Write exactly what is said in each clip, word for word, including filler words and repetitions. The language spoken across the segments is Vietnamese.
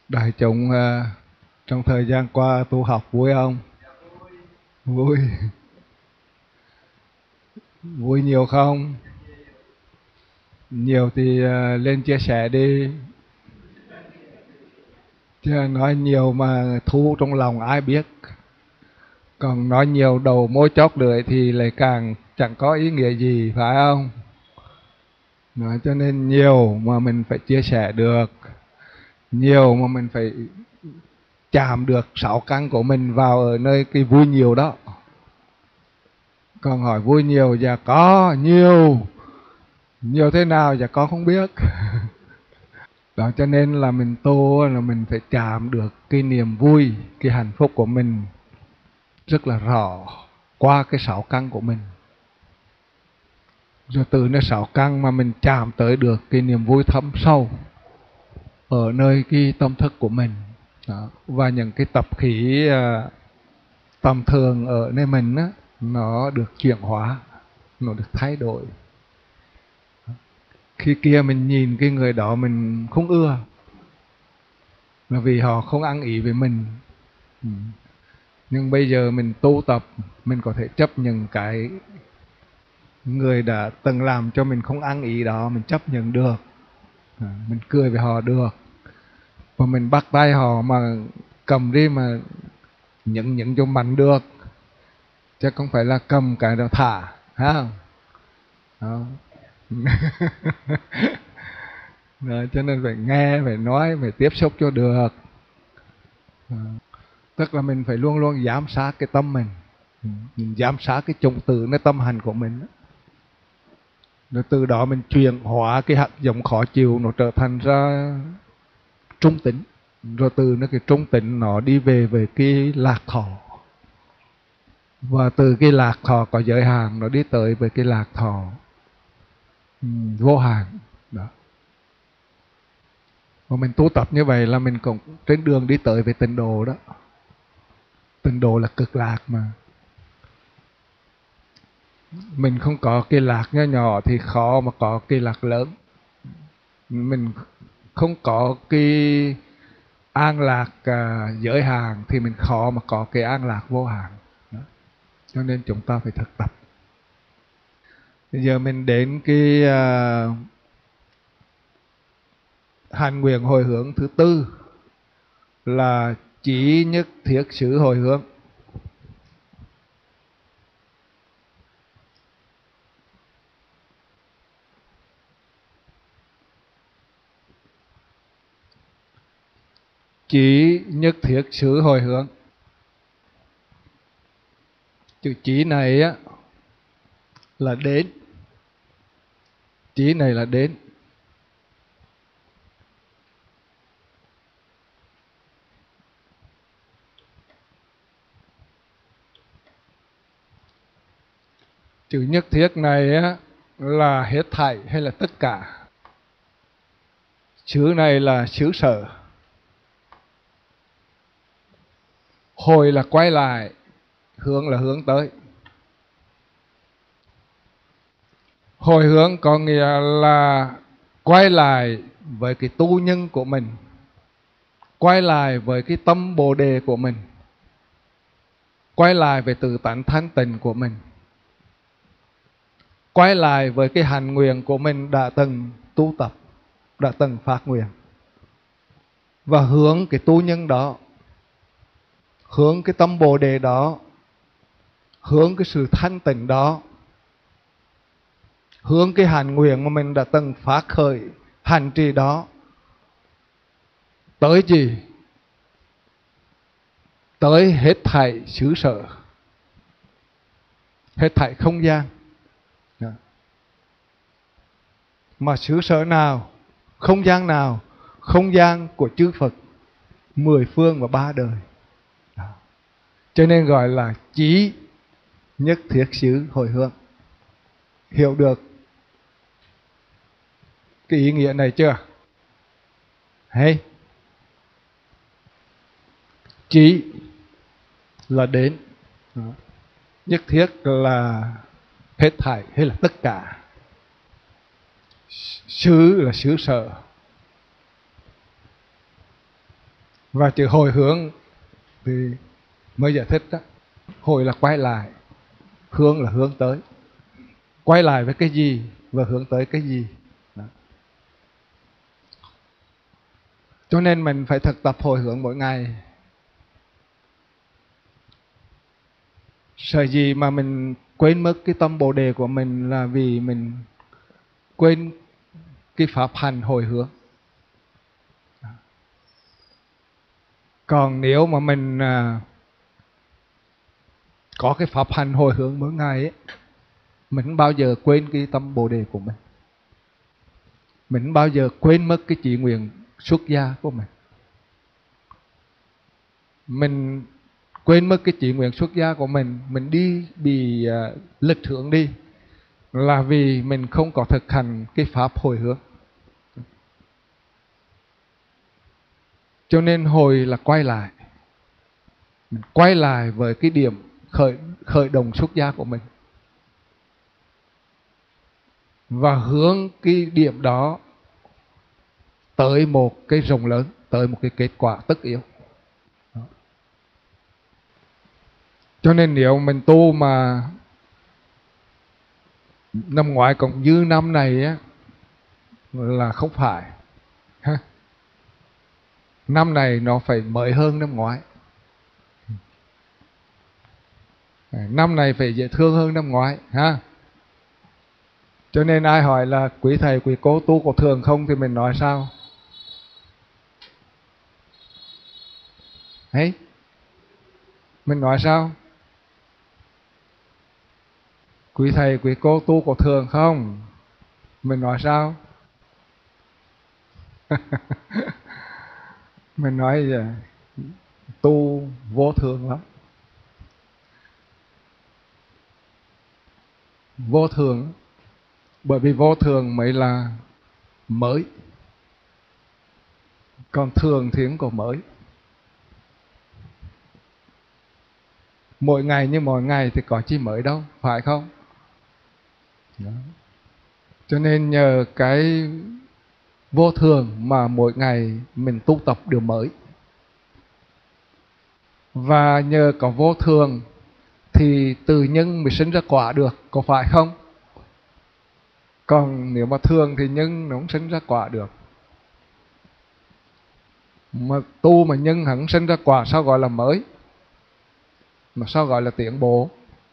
Đại chúng à, trong thời gian qua tu học vui không? Vui. Vui nhiều không? Nhiều thì à, lên chia sẻ đi. Chứ nói nhiều mà thu trong lòng ai biết. Còn nói nhiều đầu môi chóp lưỡi thì lại càng chẳng có ý nghĩa gì, phải không? Nói cho nên nhiều mà mình phải chia sẻ được. Nhiều mà mình phải chạm được sáu căn của mình vào ở nơi cái vui nhiều đó. Còn hỏi vui nhiều, dạ có nhiều. Nhiều thế nào dạ con không biết. Đó cho nên là mình tu là mình phải chạm được cái niềm vui, cái hạnh phúc của mình rất là rõ qua cái sáu căn của mình. Rồi từ nơi sáu căn mà mình chạm tới được cái niềm vui thâm sâu ở nơi cái tâm thức của mình. Đó. Và những cái tập khí uh, tầm thường ở nơi mình á, nó được chuyển hóa, nó được thay đổi. Khi kia mình nhìn cái người đó mình không ưa, là vì họ không ăn ý với mình. Ừ. Nhưng bây giờ mình tu tập, mình có thể chấp nhận cái người đã từng làm cho mình không ăn ý đó, mình chấp nhận được. À, mình cười với họ được. Và mình bắt tay họ mà cầm đi mà nhận nhận cho mạnh được. Chứ không phải là cầm cái đó thả, hả không? Đó. Rồi, cho nên phải nghe, phải nói, phải tiếp xúc cho được. À, tức là mình phải luôn luôn giám sát cái tâm mình. Mình giám sát cái chủng tử nơi tâm hành của mình. Rồi từ đó mình chuyển hóa cái hạt giống khó chịu nó trở thành ra trung tính. Rồi từ nó cái trung tính nó đi về về cái lạc thọ. Và từ cái lạc thọ có giới hạn nó đi tới về cái lạc thọ um, vô hạn. Đó. Và mình tu tập như vậy là mình cũng trên đường đi tới về tịnh độ đó. Tịnh độ là cực lạc mà. Mình không có cái lạc nhỏ nhỏ thì khó mà có cái lạc lớn. Mình không có cái an lạc à, giới hạn thì mình khó mà có cái an lạc vô hạn. Đó. Cho nên chúng ta phải thực tập. Bây giờ mình đến cái à, hành nguyện hồi hướng thứ tư là chí nhất thiết xứ hồi hướng. Chí nhất thiết xứ hồi hướng. Chữ chí này á là đến. Chí này là đến. Chữ nhất thiết này á là hết thảy hay là tất cả. Xứ này là xứ sở. Hồi là quay lại, hướng là hướng tới. Hồi hướng có nghĩa là quay lại với cái tu nhân của mình, quay lại với cái tâm bồ đề của mình, quay lại với tự tánh thanh tịnh của mình, quay lại với cái hành nguyện của mình đã từng tu tập, đã từng phát nguyện. Và hướng cái tu nhân đó, hướng cái tâm bồ đề đó, hướng cái sự thanh tịnh đó, hướng cái hành nguyện mà mình đã từng phát khởi hành trì đó tới gì? Tới hết thảy xứ sở, hết thảy không gian. Mà xứ sở nào, không gian nào? Không gian của chư Phật mười phương và ba đời. Đó. Cho nên gọi là chí nhất thiết xứ hồi hướng. Hiểu được cái ý nghĩa này chưa? Hay. Chí là đến. Đó. Nhất thiết là hết thảy hay là tất cả. Xứ là xứ sở. Và chữ hồi hướng thì mới giải thích đó. Hồi là quay lại, hướng là hướng tới. Quay lại với cái gì và hướng tới cái gì. Đó. Cho nên mình phải thực tập hồi hướng mỗi ngày. Sợ gì mà mình quên mất cái tâm Bồ đề của mình là vì mình quên cái pháp hành hồi hướng. Còn nếu mà mình à, có cái pháp hành hồi hướng mỗi ngày ấy, mình không bao giờ quên cái tâm Bồ đề của mình. Mình không bao giờ quên mất cái chỉ nguyện xuất gia của mình. Mình quên mất cái chỉ nguyện xuất gia của mình, mình đi bị uh, lệch hướng đi là vì mình không có thực hành cái pháp hồi hướng. Cho nên hồi là quay lại, mình quay lại với cái điểm khởi khởi động xuất gia của mình và hướng cái điểm đó tới một cái rộng lớn, tới một cái kết quả tất yếu. Đó. Cho nên nếu mình tu mà năm ngoái còn dư năm này á là không phải ha. Năm này nó phải mới hơn năm ngoái. Năm này phải dễ thương hơn năm ngoái ha. Cho nên ai hỏi là quý thầy quý cô tu có thường không thì mình nói sao? Ấy, mình nói sao? Quý thầy quý cô tu có thường không? Mình nói sao? Mình nói là tu vô thường lắm. Vô thường, bởi vì vô thường mới là mới. Còn thường thì không có mới. Mỗi ngày như mỗi ngày thì có chi mới đâu, phải không? Đó. Cho nên nhờ cái vô thường mà mỗi ngày mình tu tập điều mới. Và nhờ có vô thường thì từ nhân mới sinh ra quả được, có phải không? Còn nếu mà thường thì nhân nó không sinh ra quả được. Mà tu mà nhân hẳn sinh ra quả sao gọi là mới? Mà sao gọi là tiến bộ?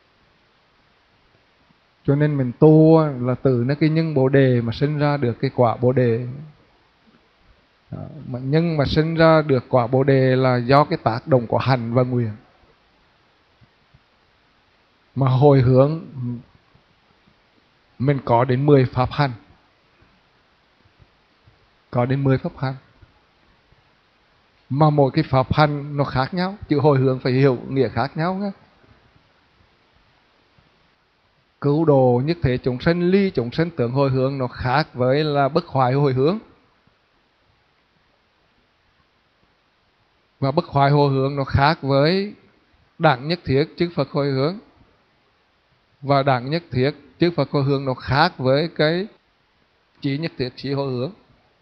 Cho nên mình tu là từ nó cái nhân Bồ đề mà sinh ra được cái quả Bồ đề. Đó, mà nhân mà sinh ra được quả Bồ đề là do cái tác động của hành và nguyện. Mà hồi hướng mình có đến mười pháp hành. Có đến mười pháp hành. Mà mỗi cái pháp hành nó khác nhau, chữ hồi hướng phải hiểu nghĩa khác nhau nhé. Cứu độ nhất thể chúng sanh, ly chúng sanh tưởng hồi hướng nó khác với là bất hoại hồi hướng. Và bất hoại hồi hướng nó khác với đẳng nhất thiết chư Phật hồi hướng. Và đẳng nhất thiết chư Phật hồi hướng nó khác với cái chỉ nhất thiết chỉ hồi hướng.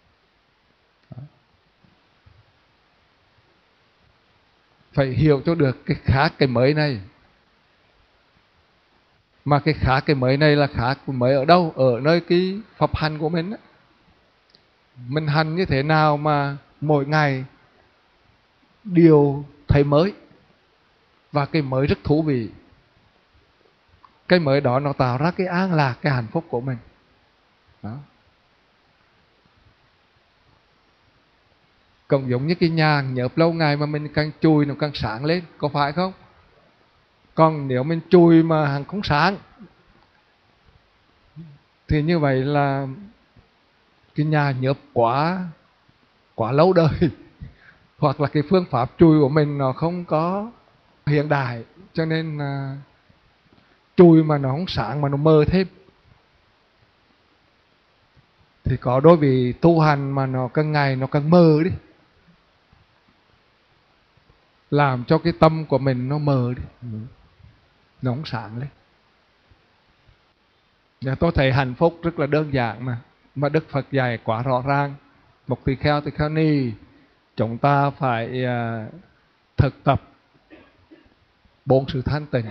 Phải hiểu cho được cái khác cái mới này. Mà cái khác cái mới này là khác mới ở đâu? Ở nơi cái pháp hành của mình. Mình hành như thế nào mà mỗi ngày điều thấy mới. Và cái mới rất thú vị. Cái mới đó nó tạo ra cái an lạc, cái hạnh phúc của mình. Đó. Cũng giống như cái nhà nhớp lâu ngày mà mình càng chùi nó càng sáng lên, có phải không? Còn nếu mình chùi mà hàng không sáng thì như vậy là cái nhà nhớp quá quá lâu đời. Hoặc là cái phương pháp chùi của mình nó không có hiện đại, cho nên là chùi mà nó không sáng mà nó mờ thêm. Thì có đôi vì tu hành mà nó càng ngày nó càng mờ đi, làm cho cái tâm của mình nó mờ đi, nó không sáng lên. Và tôi thấy hạnh phúc rất là đơn giản mà. Mà Đức Phật dạy quá rõ ràng. Một tỳ kheo tỳ kheo ni chúng ta phải à, thực tập bốn sự thanh tịnh.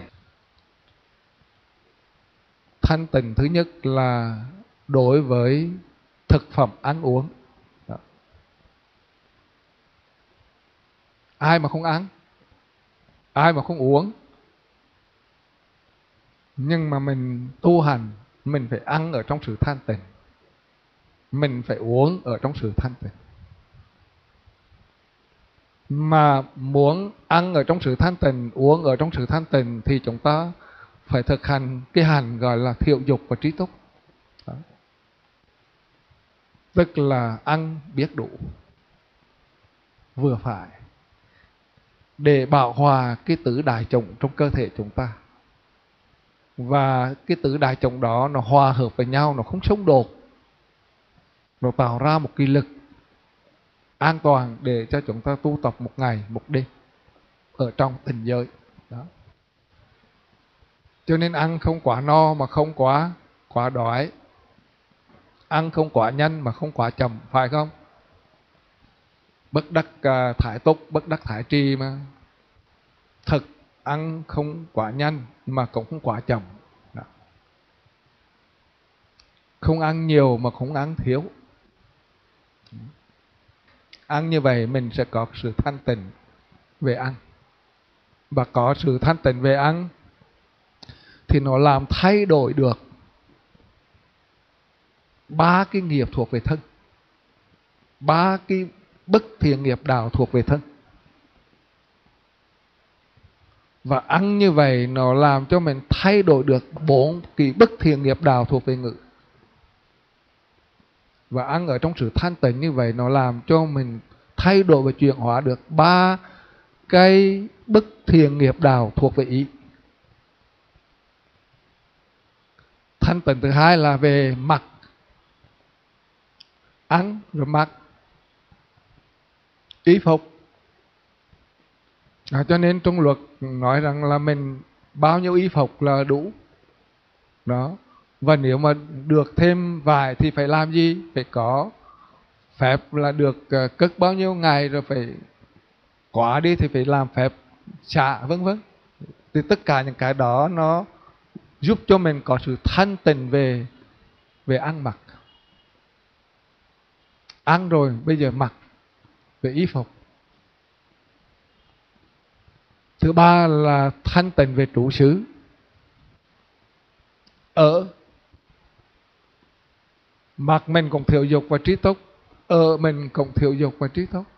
Thanh tịnh thứ nhất là đối với thực phẩm ăn uống. Đó. Ai mà không ăn, ai mà không uống, nhưng mà mình tu hành, mình phải ăn ở trong sự thanh tịnh, mình phải uống ở trong sự thanh tịnh. Mà muốn ăn ở trong sự thanh tịnh, uống ở trong sự thanh tịnh thì chúng ta phải thực hành cái hành gọi là thiểu dục và trí túc. Đó. Tức là ăn biết đủ, vừa phải, để bảo hòa cái tứ đại chủng trong cơ thể chúng ta. Và cái tứ đại chủng đó nó hòa hợp với nhau, nó không xung đột, nó tạo ra một cái lực an toàn để cho chúng ta tu tập một ngày một đêm ở trong tình giới. Đó. Cho nên ăn không quá no mà không quá quá đói, ăn không quá nhanh mà không quá chậm, phải không? Bất đắc uh, thải túc, bất đắc thải trì mà. Thực ăn không quá nhanh mà cũng không quá chậm. Đó. Không ăn nhiều mà không ăn thiếu. Ăn như vậy mình sẽ có sự thanh tịnh về ăn. Và có sự thanh tịnh về ăn thì nó làm thay đổi được ba cái nghiệp thuộc về thân, ba cái bất thiện nghiệp đạo thuộc về thân. Và ăn như vậy nó làm cho mình thay đổi được bốn cái bất thiện nghiệp đạo thuộc về ngữ. Và ăn ở trong sự thanh tịnh như vậy nó làm cho mình thay đổi và chuyển hóa được ba cái bất thiện nghiệp đạo thuộc về ý. Thanh tịnh thứ hai là về mặc. Ăn rồi mặc y phục. À, cho nên trong luật nói rằng là mình bao nhiêu y phục là đủ. Đó. Và nếu mà được thêm vải thì phải làm gì? Phải có phép là được uh, cất bao nhiêu ngày, rồi phải quá đi thì phải làm phép xả, vân vân. Thì tất cả những cái đó nó giúp cho mình có sự thanh tịnh về về ăn mặc. Ăn rồi bây giờ mặc về y phục. Thứ ba là thanh tịnh về trụ xứ. Ở mặc mình cũng thiểu dục và trí túc, ở mình cũng thiểu dục và trí túc.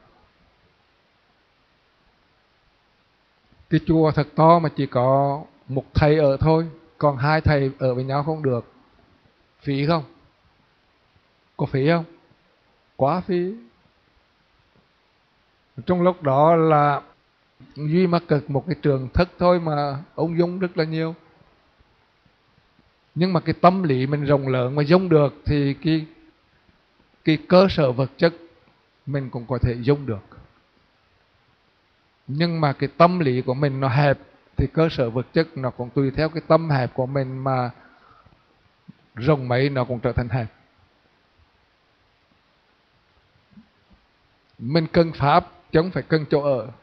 Cái chùa thật to mà chỉ có một thầy ở thôi, còn hai thầy ở với nhau không được. Phí không? Có phí không? Quá phí. Trong lúc đó là duy mà cực một cái trường thức thôi mà ông dung rất là nhiều. Nhưng mà cái tâm lý mình rộng lớn mà dung được thì cái, cái cơ sở vật chất mình cũng có thể dung được. Nhưng mà cái tâm lý của mình nó hẹp thì cơ sở vật chất nó cũng tùy theo cái tâm hẹp của mình mà rộng mấy nó cũng trở thành hẹp. Mình cần pháp chứ không phải cần chỗ ở.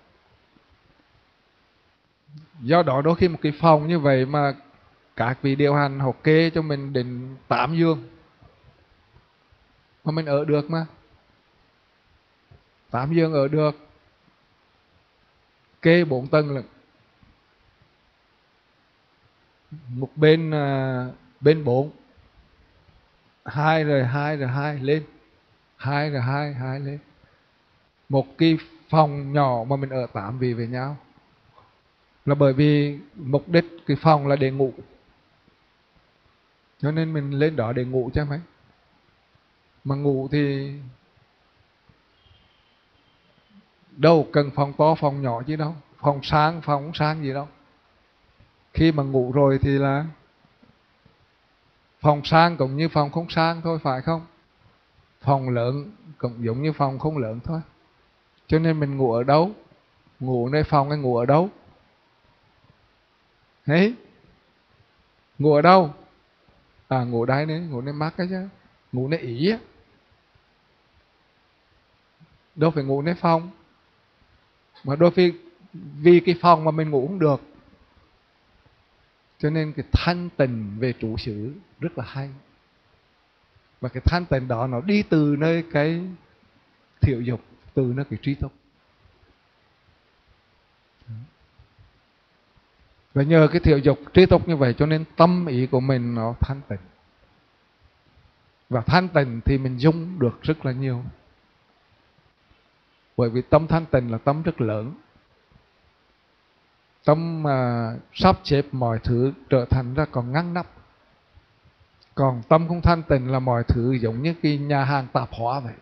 Do đó đôi khi một cái phòng như vậy mà các vị điều hành họ kê cho mình đến tám giường mà mình ở được mà. Tám giường ở được. Kê bốn tầng lận. Một bên bên bốn, hai rồi hai rồi hai lên, hai rồi hai hai lên. Một cái phòng nhỏ mà mình ở tám vị với nhau là bởi vì mục đích cái phòng là để ngủ, cho nên mình lên đó để ngủ chứ mấy. Mà ngủ thì đâu cần phòng to phòng nhỏ chứ đâu, phòng sang phòng không sang gì đâu. Khi mà ngủ rồi thì là phòng sang cũng như phòng không sang thôi, phải không? Phòng lớn cũng giống như phòng không lớn thôi. Cho nên mình ngủ ở đâu? Ngủ nơi phòng hay ngủ ở đâu? Đấy. Ngủ ở đâu? À, ngủ đây đấy, ngủ nơi mát cái chứ. Ngủ nơi Ý á. Đâu phải ngủ nơi phòng. Mà đôi khi vì cái phòng mà mình ngủ không được, cho nên cái thanh tịnh về trụ xứ rất là hay. Và cái thanh tịnh đó nó đi từ nơi cái thiểu dục, từ nơi cái trí túc. Và nhờ cái thiểu dục trí túc như vậy cho nên tâm ý của mình nó thanh tịnh. Và thanh tịnh thì mình dung được rất là nhiều. Bởi vì tâm thanh tịnh là tâm rất lớn. Tâm mà sắp xếp mọi thứ trở thành ra còn ngăn nắp. Còn tâm không thanh tịnh là mọi thứ giống như cái nhà hàng tạp hóa vậy.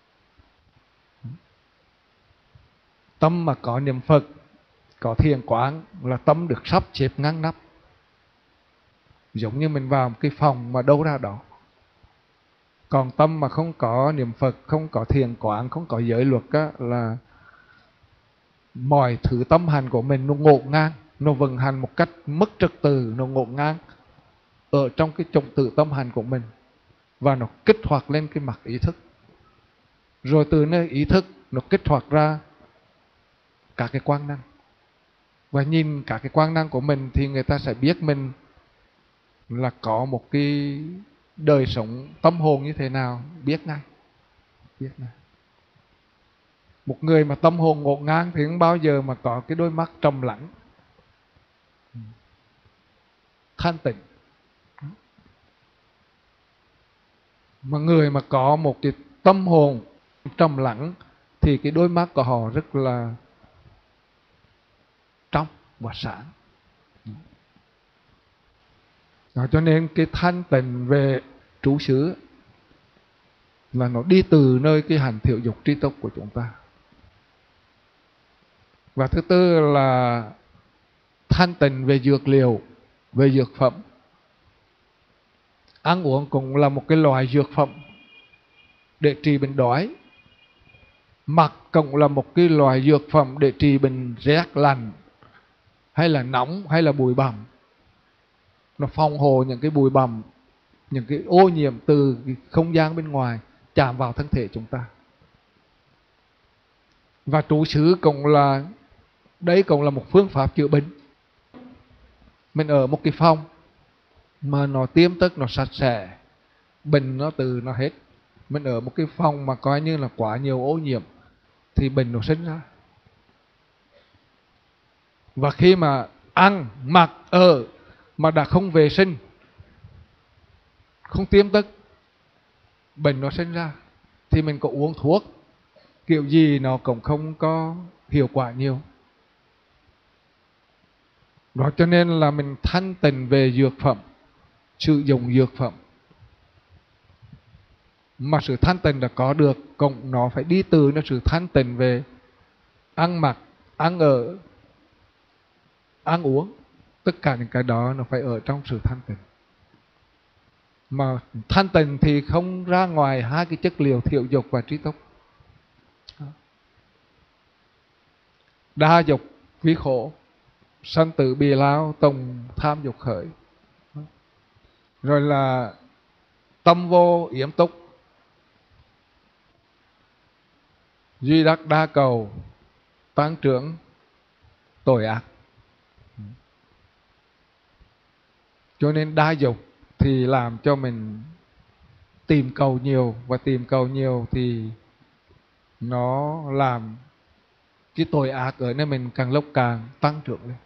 Tâm mà có niệm Phật, có thiền quán là tâm được sắp xếp ngăn nắp. Giống như mình vào một cái phòng mà đâu ra đó. Còn tâm mà không có niệm Phật, không có thiền quán, không có giới luật á, là mọi thứ tâm hành của mình nó ngổn ngang, nó vận hành một cách mất trật tự, nó ngổn ngang ở trong cái trật tự tâm hành của mình. Và nó kích hoạt lên cái mặt ý thức. Rồi từ nơi ý thức nó kích hoạt ra cả cái quang năng. Và nhìn cả cái quang năng của mình thì người ta sẽ biết mình là có một cái đời sống tâm hồn như thế nào, biết ngay. Biết ngay. Một người mà tâm hồn ngổn ngang thì không bao giờ mà có cái đôi mắt trầm lặng, thanh tịnh. Mà người mà có một cái tâm hồn trầm lặng thì cái đôi mắt của họ rất là trong và sáng. Đó, cho nên cái thanh tịnh về trú xứ là nó đi từ nơi cái hành thiểu dục trí túc của chúng ta. Và thứ tư là thanh tịnh về dược liệu, về dược phẩm. Ăn uống cũng là một cái loại dược phẩm để trị bệnh đói. Mặc cũng là một cái loại dược phẩm để trị bệnh rét lạnh, hay là nóng, hay là bụi bặm. Nó phòng hộ những cái bụi bặm, những cái ô nhiễm từ cái không gian bên ngoài chạm vào thân thể chúng ta. Và trú xứ cũng là, đấy cũng là một phương pháp chữa bệnh. Mình ở một cái phòng mà nó tiêm tức, nó sạch sẽ, bệnh nó từ nó hết. Mình ở một cái phòng mà coi như là quá nhiều ô nhiễm thì bệnh nó sinh ra. Và khi mà ăn, mặc, ở mà đã không vệ sinh, không tiêm tức, bệnh nó sinh ra, thì mình có uống thuốc kiểu gì nó cũng không có hiệu quả nhiều. Đó cho nên là mình thanh tịnh về dược phẩm, sử dụng dược phẩm. Mà sự thanh tịnh đã có được, cũng nó phải đi từ nó sự thanh tịnh về ăn mặc, ăn ở, ăn uống. Tất cả những cái đó nó phải ở trong sự thanh tịnh. Mà thanh tịnh thì không ra ngoài hai cái chất liệu thiểu dục và trí túc. Đa dục vi khổ, sanh tử bì lao, tùng tham dục khởi. Rồi là tâm vô yếm túc, duy đắc đa cầu, tăng trưởng tội ác. Cho nên đa dục thì làm cho mình tìm cầu nhiều, và tìm cầu nhiều thì nó làm cái tội ác ở nơi mình càng lúc càng tăng trưởng lên.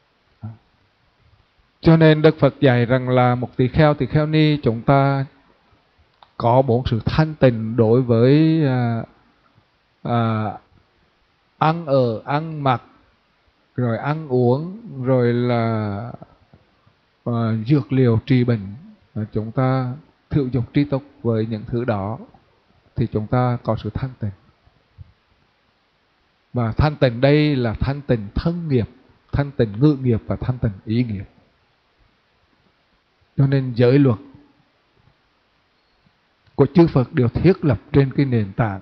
Cho nên Đức Phật dạy rằng là một tỳ kheo, tỳ kheo ni chúng ta có bốn sự thanh tịnh đối với à, à, ăn ở, ăn mặc, rồi ăn uống, rồi là à, dược liệu trị bệnh. À, chúng ta thiểu dục trí túc với những thứ đó thì chúng ta có sự thanh tịnh. Và thanh tịnh đây là thanh tịnh thân nghiệp, thanh tịnh ngữ nghiệp và thanh tịnh ý nghiệp. Cho nên giới luật của chư Phật đều thiết lập trên cái nền tảng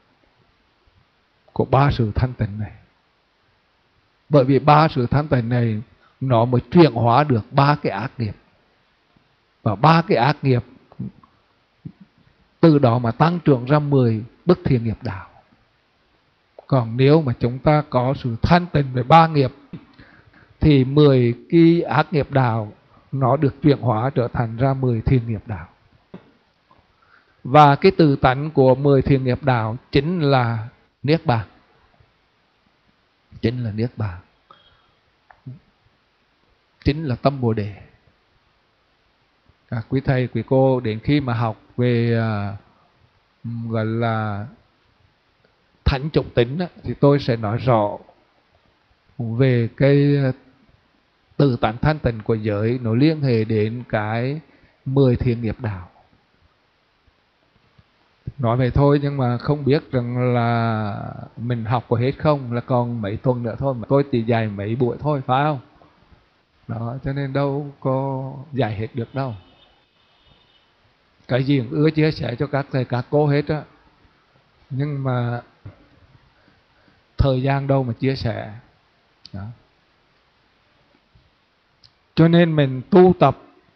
của ba sự thanh tịnh này. Bởi vì ba sự thanh tịnh này nó mới chuyển hóa được ba cái ác nghiệp. Và ba cái ác nghiệp từ đó mà tăng trưởng ra mười bức thiện nghiệp đạo. Còn nếu mà chúng ta có sự thanh tịnh về ba nghiệp thì mười cái ác nghiệp đạo nó được chuyển hóa trở thành ra mười thiện nghiệp đạo. Và cái từ tánh của mười thiện nghiệp đạo chính là Niết Bàn. Chính là Niết Bàn. Chính là tâm Bồ Đề. À, quý thầy, quý cô đến khi mà học về à, gọi là thánh chủng tính á, thì tôi sẽ nói rõ về cái từ tánh thanh tịnh của giới, nó liên hệ đến cái mười thiện nghiệp đạo. Nói vậy thôi nhưng mà không biết rằng là mình học có hết không, là còn mấy tuần nữa thôi mà tôi chỉ dạy mấy buổi thôi, phải không? Đó, cho nên đâu có dạy hết được đâu. Cái gì cũng ưa chia sẻ cho các thầy các cô hết á, nhưng mà thời gian đâu mà chia sẻ. Đó. Cho nên mình tu tập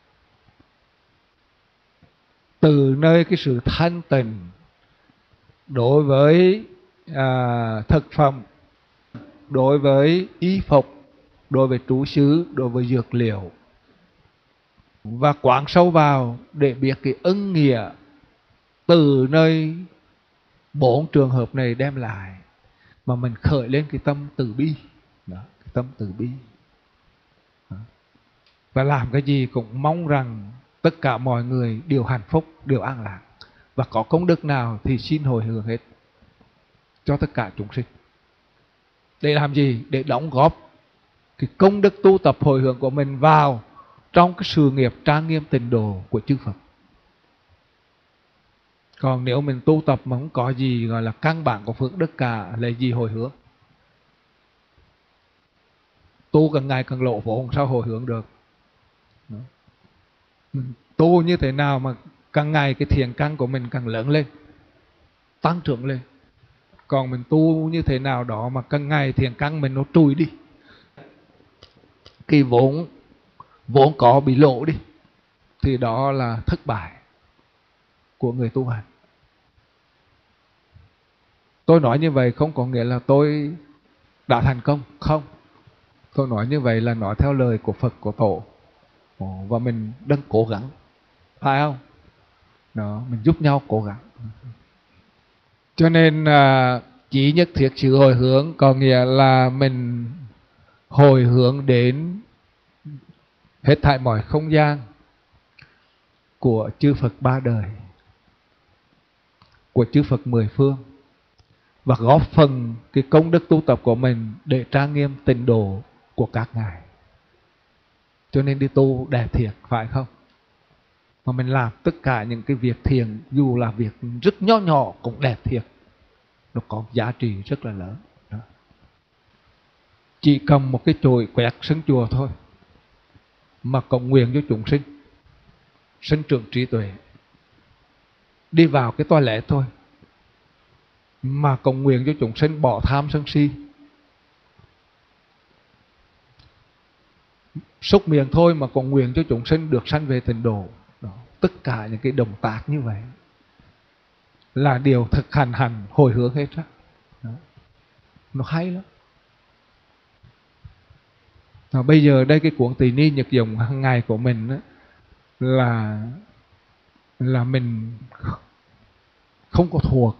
từ nơi cái sự thanh tịnh đối với à, thực phẩm, đối với y phục, đối với trú xứ, đối với dược liệu, và quán sâu vào để biết cái ân nghĩa từ nơi bốn trường hợp này đem lại, mà mình khởi lên cái tâm từ bi. Đó, cái tâm từ bi. Đó. Và làm cái gì cũng mong rằng tất cả mọi người đều hạnh phúc, đều an lạc, và có công đức nào thì xin hồi hướng hết cho tất cả chúng sinh. Để làm gì? Để đóng góp cái công đức tu tập hồi hướng của mình vào trong cái sự nghiệp trang nghiêm tịnh độ của chư Phật. Còn nếu mình tu tập mà không có gì gọi là căn bản của phước đức cả, là gì hồi hướng? Tu càng ngày càng lộ vốn, sao hồi hướng được? Đó. Mình tu như thế nào mà càng ngày cái thiện căn của mình càng lớn lên, tăng trưởng lên. Còn mình tu như thế nào đó mà càng ngày thiện căn mình nó trùi đi, cái vốn vốn có bị lộ đi, thì đó là thất bại của người tu hành. Tôi nói như vậy không có nghĩa là tôi đã thành công, không. Tôi nói như vậy là nói theo lời của Phật, của Tổ, và mình đang cố gắng, phải không? Đó, mình giúp nhau cố gắng. Cho nên à, chỉ nhất thiết sự hồi hướng có nghĩa là mình hồi hướng đến hết thảy mọi không gian của chư Phật ba đời, của chư Phật mười phương, và góp phần cái công đức tu tập của mình để trang nghiêm tịnh độ của các ngài. Cho nên đi tu đẹp thiệt, phải không? Mà mình làm tất cả những cái việc thiện, dù là việc rất nhỏ nhỏ cũng đẹp thiệt, nó có giá trị rất là lớn. Đó. Chỉ cầm một cái chổi quẹt sân chùa thôi mà cầu nguyện cho chúng sinh sinh trưởng trí tuệ, đi vào cái toilet thôi mà cầu nguyện cho chúng sinh bỏ tham sân si, xúc miệng thôi mà cầu nguyện cho chúng sinh được sanh về tịnh độ. Đó. Tất cả những cái động tác như vậy là điều thực hành hành hồi hướng hết á. Nó hay lắm. Và bây giờ đây cái cuốn Tỳ Ni Nhật Dụng hàng ngày của mình á, là là mình không có thuộc.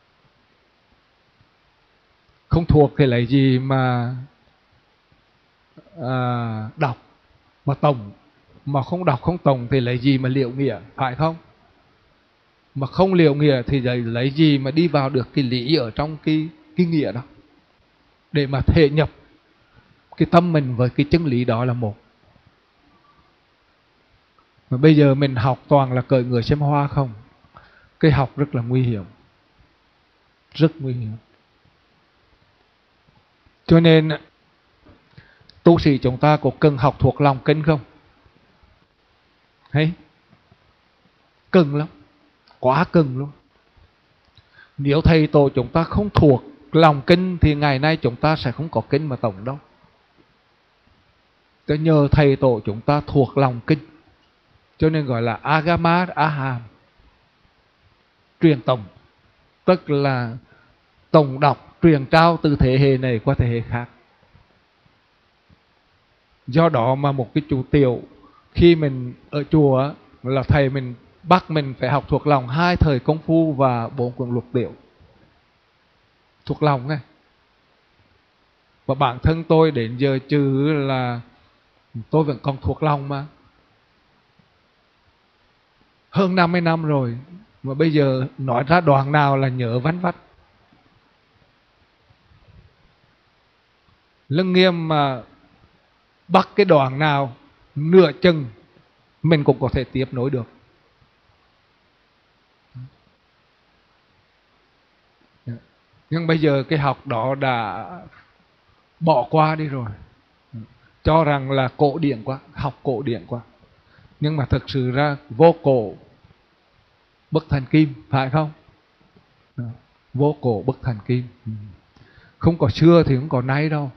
Không thuộc thì lấy gì mà à, đọc mà tổng, mà không đọc không tổng thì lấy gì mà liệu nghĩa, phải không? Mà không liệu nghĩa thì lấy gì mà đi vào được cái lý ở trong cái, cái nghĩa đó, để mà thể nhập cái tâm mình với cái chân lý đó là một. Mà bây giờ mình học toàn là cởi người xem hoa không. Cái học rất là nguy hiểm, rất nguy hiểm. Cho nên tu sĩ chúng ta có cần học thuộc lòng kinh không? Hay? Cần lắm, quá cần luôn. Nếu thầy tổ chúng ta không thuộc lòng kinh thì ngày nay chúng ta sẽ không có kinh mà tổng đâu. Tôi nhờ thầy tổ chúng ta thuộc lòng kinh, cho nên gọi là Agama Aham, truyền tổng, tức là tổng đọc truyền trao từ thế hệ này qua thế hệ khác. Do đó mà một cái chủ tiểu khi mình ở chùa là thầy mình bắt mình phải học thuộc lòng hai thời công phu và bốn cuốn luật tiểu. Thuộc lòng này. Và bản thân tôi đến giờ trừ là tôi vẫn còn thuộc lòng mà. Hơn năm mươi năm rồi mà bây giờ nói ra đoạn nào là nhớ vắn vắt. Lưng Nghiêm mà bắt cái đoạn nào nửa chừng mình cũng có thể tiếp nối được. Nhưng bây giờ cái học đó đã bỏ qua đi rồi. Cho rằng là cổ điển quá, học cổ điển quá. Nhưng mà thực sự ra vô cổ bất thành kim, phải không? Vô cổ bất thành kim. Không có xưa thì không có nay đâu.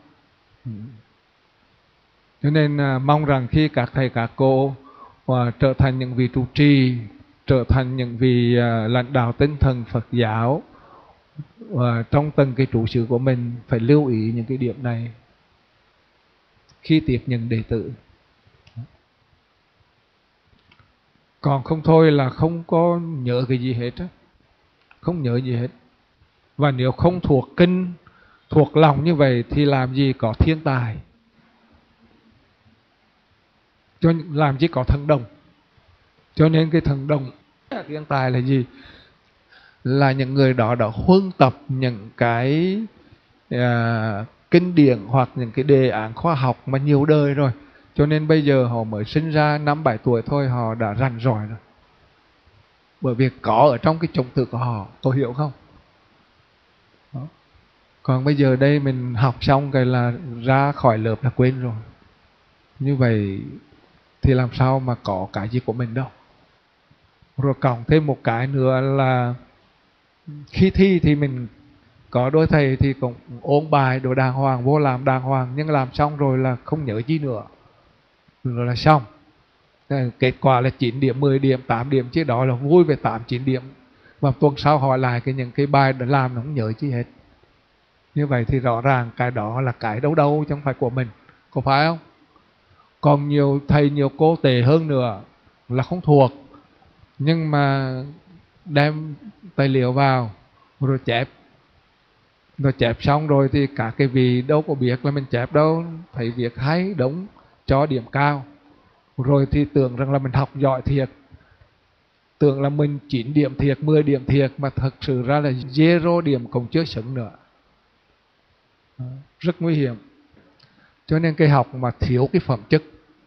Cho nên mong rằng khi các thầy các cô và trở thành những vị trụ trì, trở thành những vị lãnh đạo tinh thần Phật giáo, và trong từng cái trụ sự của mình phải lưu ý những cái điểm này khi tiếp nhận đệ tử. Còn không thôi là không có nhớ cái gì hết á, không nhớ gì hết. Và nếu không thuộc kinh, thuộc lòng như vậy thì làm gì có thiên tài, cho làm gì có thần đồng. Cho nên cái thần đồng thiên tài là gì? Là những người đó đã huân tập những cái à, kinh điển hoặc những cái đề án khoa học mà nhiều đời rồi. Cho nên bây giờ họ mới sinh ra năm bảy tuổi thôi họ đã rành rỏi rồi. Bởi vì có ở trong cái chủng tử của họ, tôi hiểu không? Đó. Còn bây giờ đây mình học xong cái là ra khỏi lớp là quên rồi. Như vậy thì làm sao mà có cái gì của mình đâu. Rồi cộng thêm một cái nữa là khi thi thì mình có đôi thầy thì cũng ôn bài đồ đàng hoàng, vô làm đàng hoàng, nhưng làm xong rồi là không nhớ gì nữa, rồi là xong. Kết quả là chín điểm, mười điểm, tám điểm, chứ đó là vui về tám, chín điểm. Và tuần sau hỏi lại cái những cái bài đã làm nó không nhớ chi hết. Như vậy thì rõ ràng cái đó là cái đâu đâu chứ không phải của mình, có phải không? Còn nhiều thầy, nhiều cô tệ hơn nữa là không thuộc, nhưng mà đem tài liệu vào rồi chép, rồi chép xong rồi thì cả cái vị đâu có biết là mình chép đâu, thấy việc hay đúng cho điểm cao, rồi thì tưởng rằng là mình học giỏi thiệt, tưởng là mình chín điểm thiệt, mười điểm thiệt, mà thật sự ra là zero điểm cũng chưa xứng nữa. Rất nguy hiểm. Cho nên cái học mà thiếu cái phẩm chất,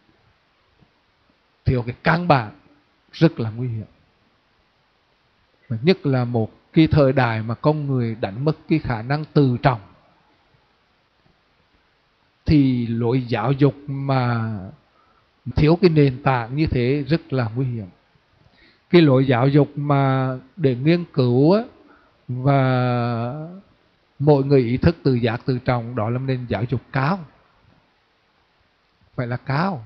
thiếu cái căn bản rất là nguy hiểm. Và nhất là một cái thời đại mà con người đánh mất cái khả năng tự trọng, thì lối giáo dục mà thiếu cái nền tảng như thế rất là nguy hiểm. Cái lối giáo dục mà để nghiên cứu á, và mọi người ý thức tự giác tự trọng, đó là nền giáo dục cao, phải là cao.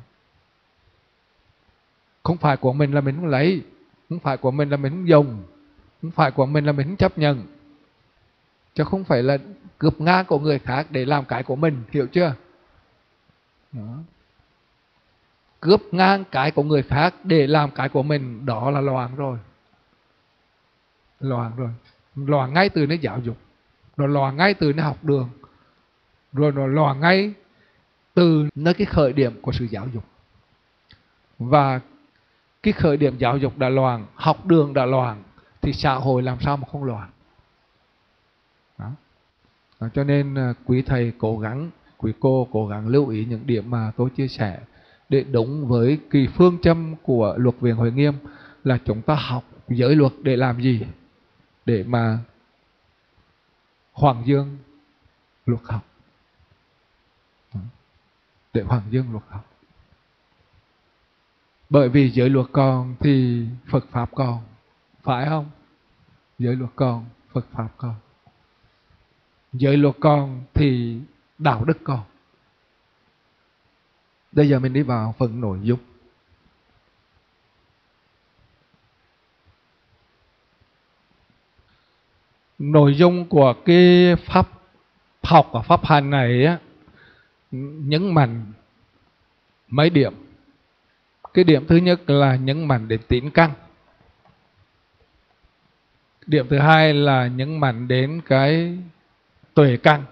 Không phải của mình là mình không lấy, không phải của mình là mình không dùng, không phải của mình là mình không chấp nhận, chứ không phải là cướp ngang của người khác để làm cái của mình, hiểu chưa? Đó. Cướp ngang cái của người khác để làm cái của mình, đó là loạn rồi. Loạn rồi. Loạn ngay từ nơi giáo dục, rồi loạn ngay từ nơi học đường, rồi nó loạn ngay từ nơi cái khởi điểm của sự giáo dục. Và cái khởi điểm giáo dục đã loạn, học đường đã loạn, thì xã hội làm sao mà không loạn. Đó. Đó, cho nên quý thầy cố gắng, quý cô cố gắng lưu ý những điểm mà tôi chia sẻ để đúng với kỳ phương châm của luật viện Hội Nghiêm là chúng ta học giới luật để làm gì? Để mà hoàng dương luật học. Để hoàng dương luật học. Bởi vì giới luật còn thì Phật Pháp còn, phải không? Giới luật còn, Phật Pháp còn. Giới luật còn thì đạo đức còn. Bây giờ mình đi vào phần nội dung. nội dung của cái pháp học và pháp hành này á, nhấn mạnh mấy điểm. Cái điểm thứ nhất là nhấn mạnh đến tín căn. Điểm thứ hai là nhấn mạnh đến cái tuệ căn.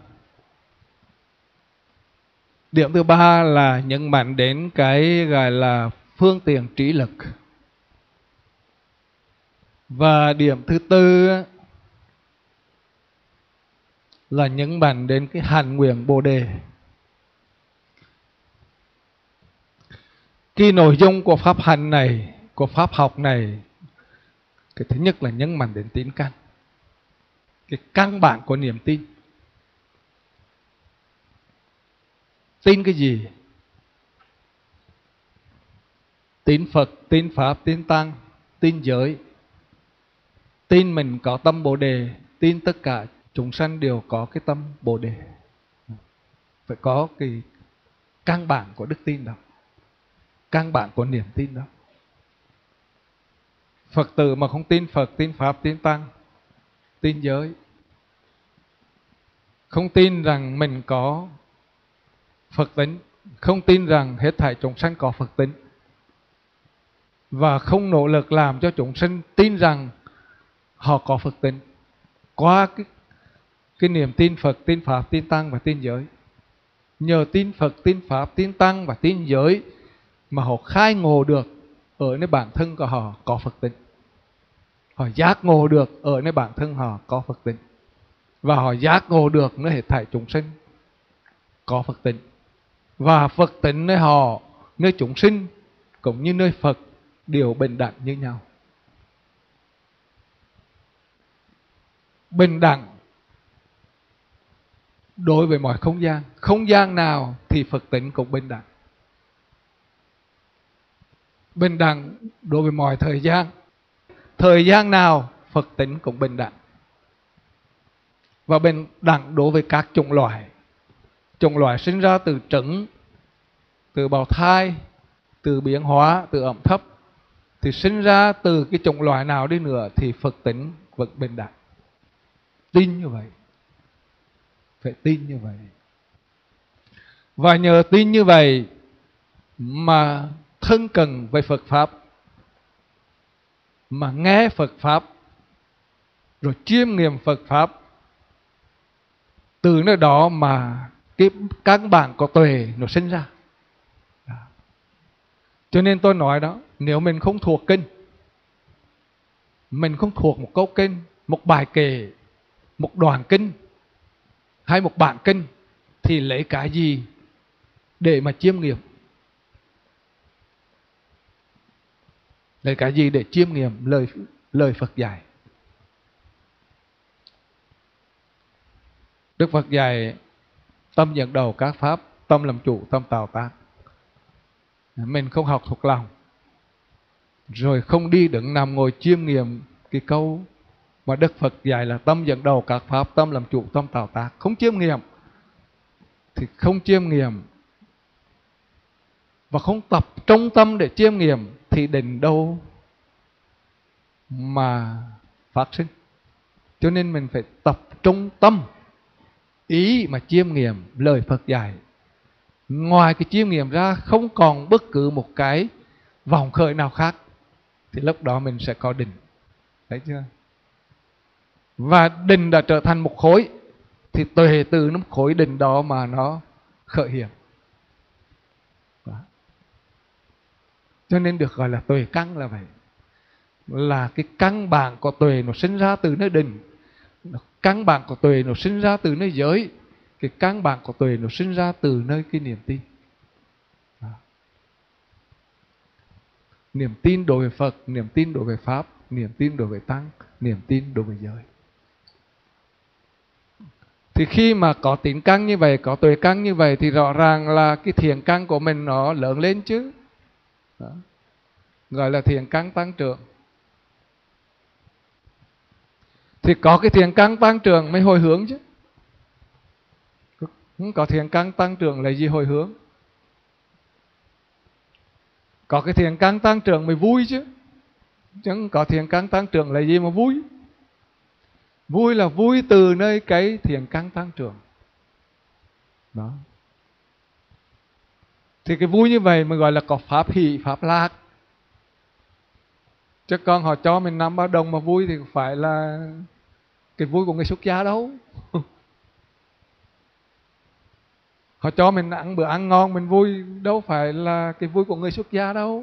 Điểm thứ ba là nhấn mạnh đến cái gọi là phương tiện trí lực. Và điểm thứ tư là nhấn mạnh đến cái hạnh nguyện Bồ đề. Cái nội dung của pháp hành này, của pháp học này, cái thứ nhất là nhấn mạnh đến tín căn, cái căn bản của niềm tin. Tin cái gì? Tin Phật, tin Pháp, tin Tăng, tin giới. Tin mình có tâm Bồ đề, tin tất cả chúng sanh đều có cái tâm Bồ đề. Phải có cái căn bản của đức tin đó, căn bản của niềm tin đó. Phật tử mà không tin Phật, tin Pháp, tin Tăng, tin giới, không tin rằng mình có Phật tính, không tin rằng hết thảy chúng sanh có Phật tính, và không nỗ lực làm cho chúng sanh tin rằng họ có Phật tính qua cái, cái niềm tin Phật, tin Pháp, tin Tăng và tin giới. Nhờ tin Phật, tin Pháp, tin Tăng và tin giới mà họ khai ngộ được ở nơi bản thân của họ có Phật tính. Họ giác ngộ được ở nơi bản thân họ có Phật tính, và họ giác ngộ được nơi hết thảy chúng sinh có Phật tính. Và Phật tính nơi họ, nơi chúng sinh cũng như nơi Phật đều bình đẳng như nhau. Bình đẳng đối với mọi không gian. Không gian nào thì Phật tính cũng bình đẳng. Bình đẳng đối với mọi thời gian. Thời gian nào Phật tính cũng bình đẳng. Và bình đẳng đối với các chủng loại. Chủng loại sinh ra từ trứng, từ bào thai, từ biến hóa, từ ẩm thấp, thì sinh ra từ cái chủng loại nào đi nữa thì Phật tính vẫn bình đẳng. Tin như vậy. Phải tin như vậy. Và nhờ tin như vậy mà thân cận với Phật Pháp, mà nghe Phật Pháp, rồi chiêm nghiệm Phật Pháp, từ nơi đó mà cái căn bản của tuệ nó sinh ra. Cho nên tôi nói đó, nếu mình không thuộc kinh, mình không thuộc một câu kinh, một bài kệ, một đoạn kinh hay một bản kinh, thì lấy cái gì để mà chiêm nghiệm? Lấy cái gì để chiêm nghiệm lời lời Phật dạy? Đức Phật dạy tâm dẫn đầu các pháp, tâm làm chủ, tâm tạo tác. Mình không học thuộc lòng, rồi không đi đứng nằm ngồi chiêm nghiệm cái câu mà Đức Phật dạy là tâm dẫn đầu các pháp, tâm làm chủ, tâm tạo tác. Không chiêm nghiệm thì không chiêm nghiệm, và không tập trung tâm để chiêm nghiệm thì định đâu mà phát sinh. Cho nên mình phải tập trung tâm ý mà chiêm nghiệm lời Phật dạy. Ngoài cái chiêm nghiệm ra không còn bất cứ một cái vòng khởi nào khác, thì lúc đó mình sẽ có định. Thấy chưa? Và định đã trở thành một khối, thì tuệ từ nó khối định đó mà nó khởi hiện. Đó. Cho nên được gọi là tuệ căn là vậy. Là cái căn bản của tuệ nó sinh ra từ nơi định. Căn bản của tuệ nó sinh ra từ nơi giới. Cái căn bản của tuệ nó sinh ra từ nơi cái niềm tin. Đó. Niềm tin đối với Phật, niềm tin đối với Pháp, niềm tin đối với Tăng, niềm tin đối với giới. Thì khi mà có tín căn như vậy, có tuệ căn như vậy, thì rõ ràng là cái thiện căn của mình nó lớn lên chứ. Đó. Gọi là thiện căn tăng trưởng. Thì có cái thiện căn tăng trưởng mới hồi hướng chứ. Không có thiện căn tăng trưởng là gì hồi hướng? Có cái thiện căn tăng trưởng mới vui chứ. Chứ không có thiện căn tăng trưởng là gì mà vui? Vui là vui từ nơi cái thiện căn tăng trưởng. Đó. Thì cái vui như vậy mà gọi là có pháp hỷ, pháp lạc. Chứ còn họ cho mình năm ba đồng mà vui thì phải là cái vui của người xuất gia đâu. Họ cho mình ăn bữa ăn ngon mình vui, đâu phải là cái vui của người xuất gia đâu.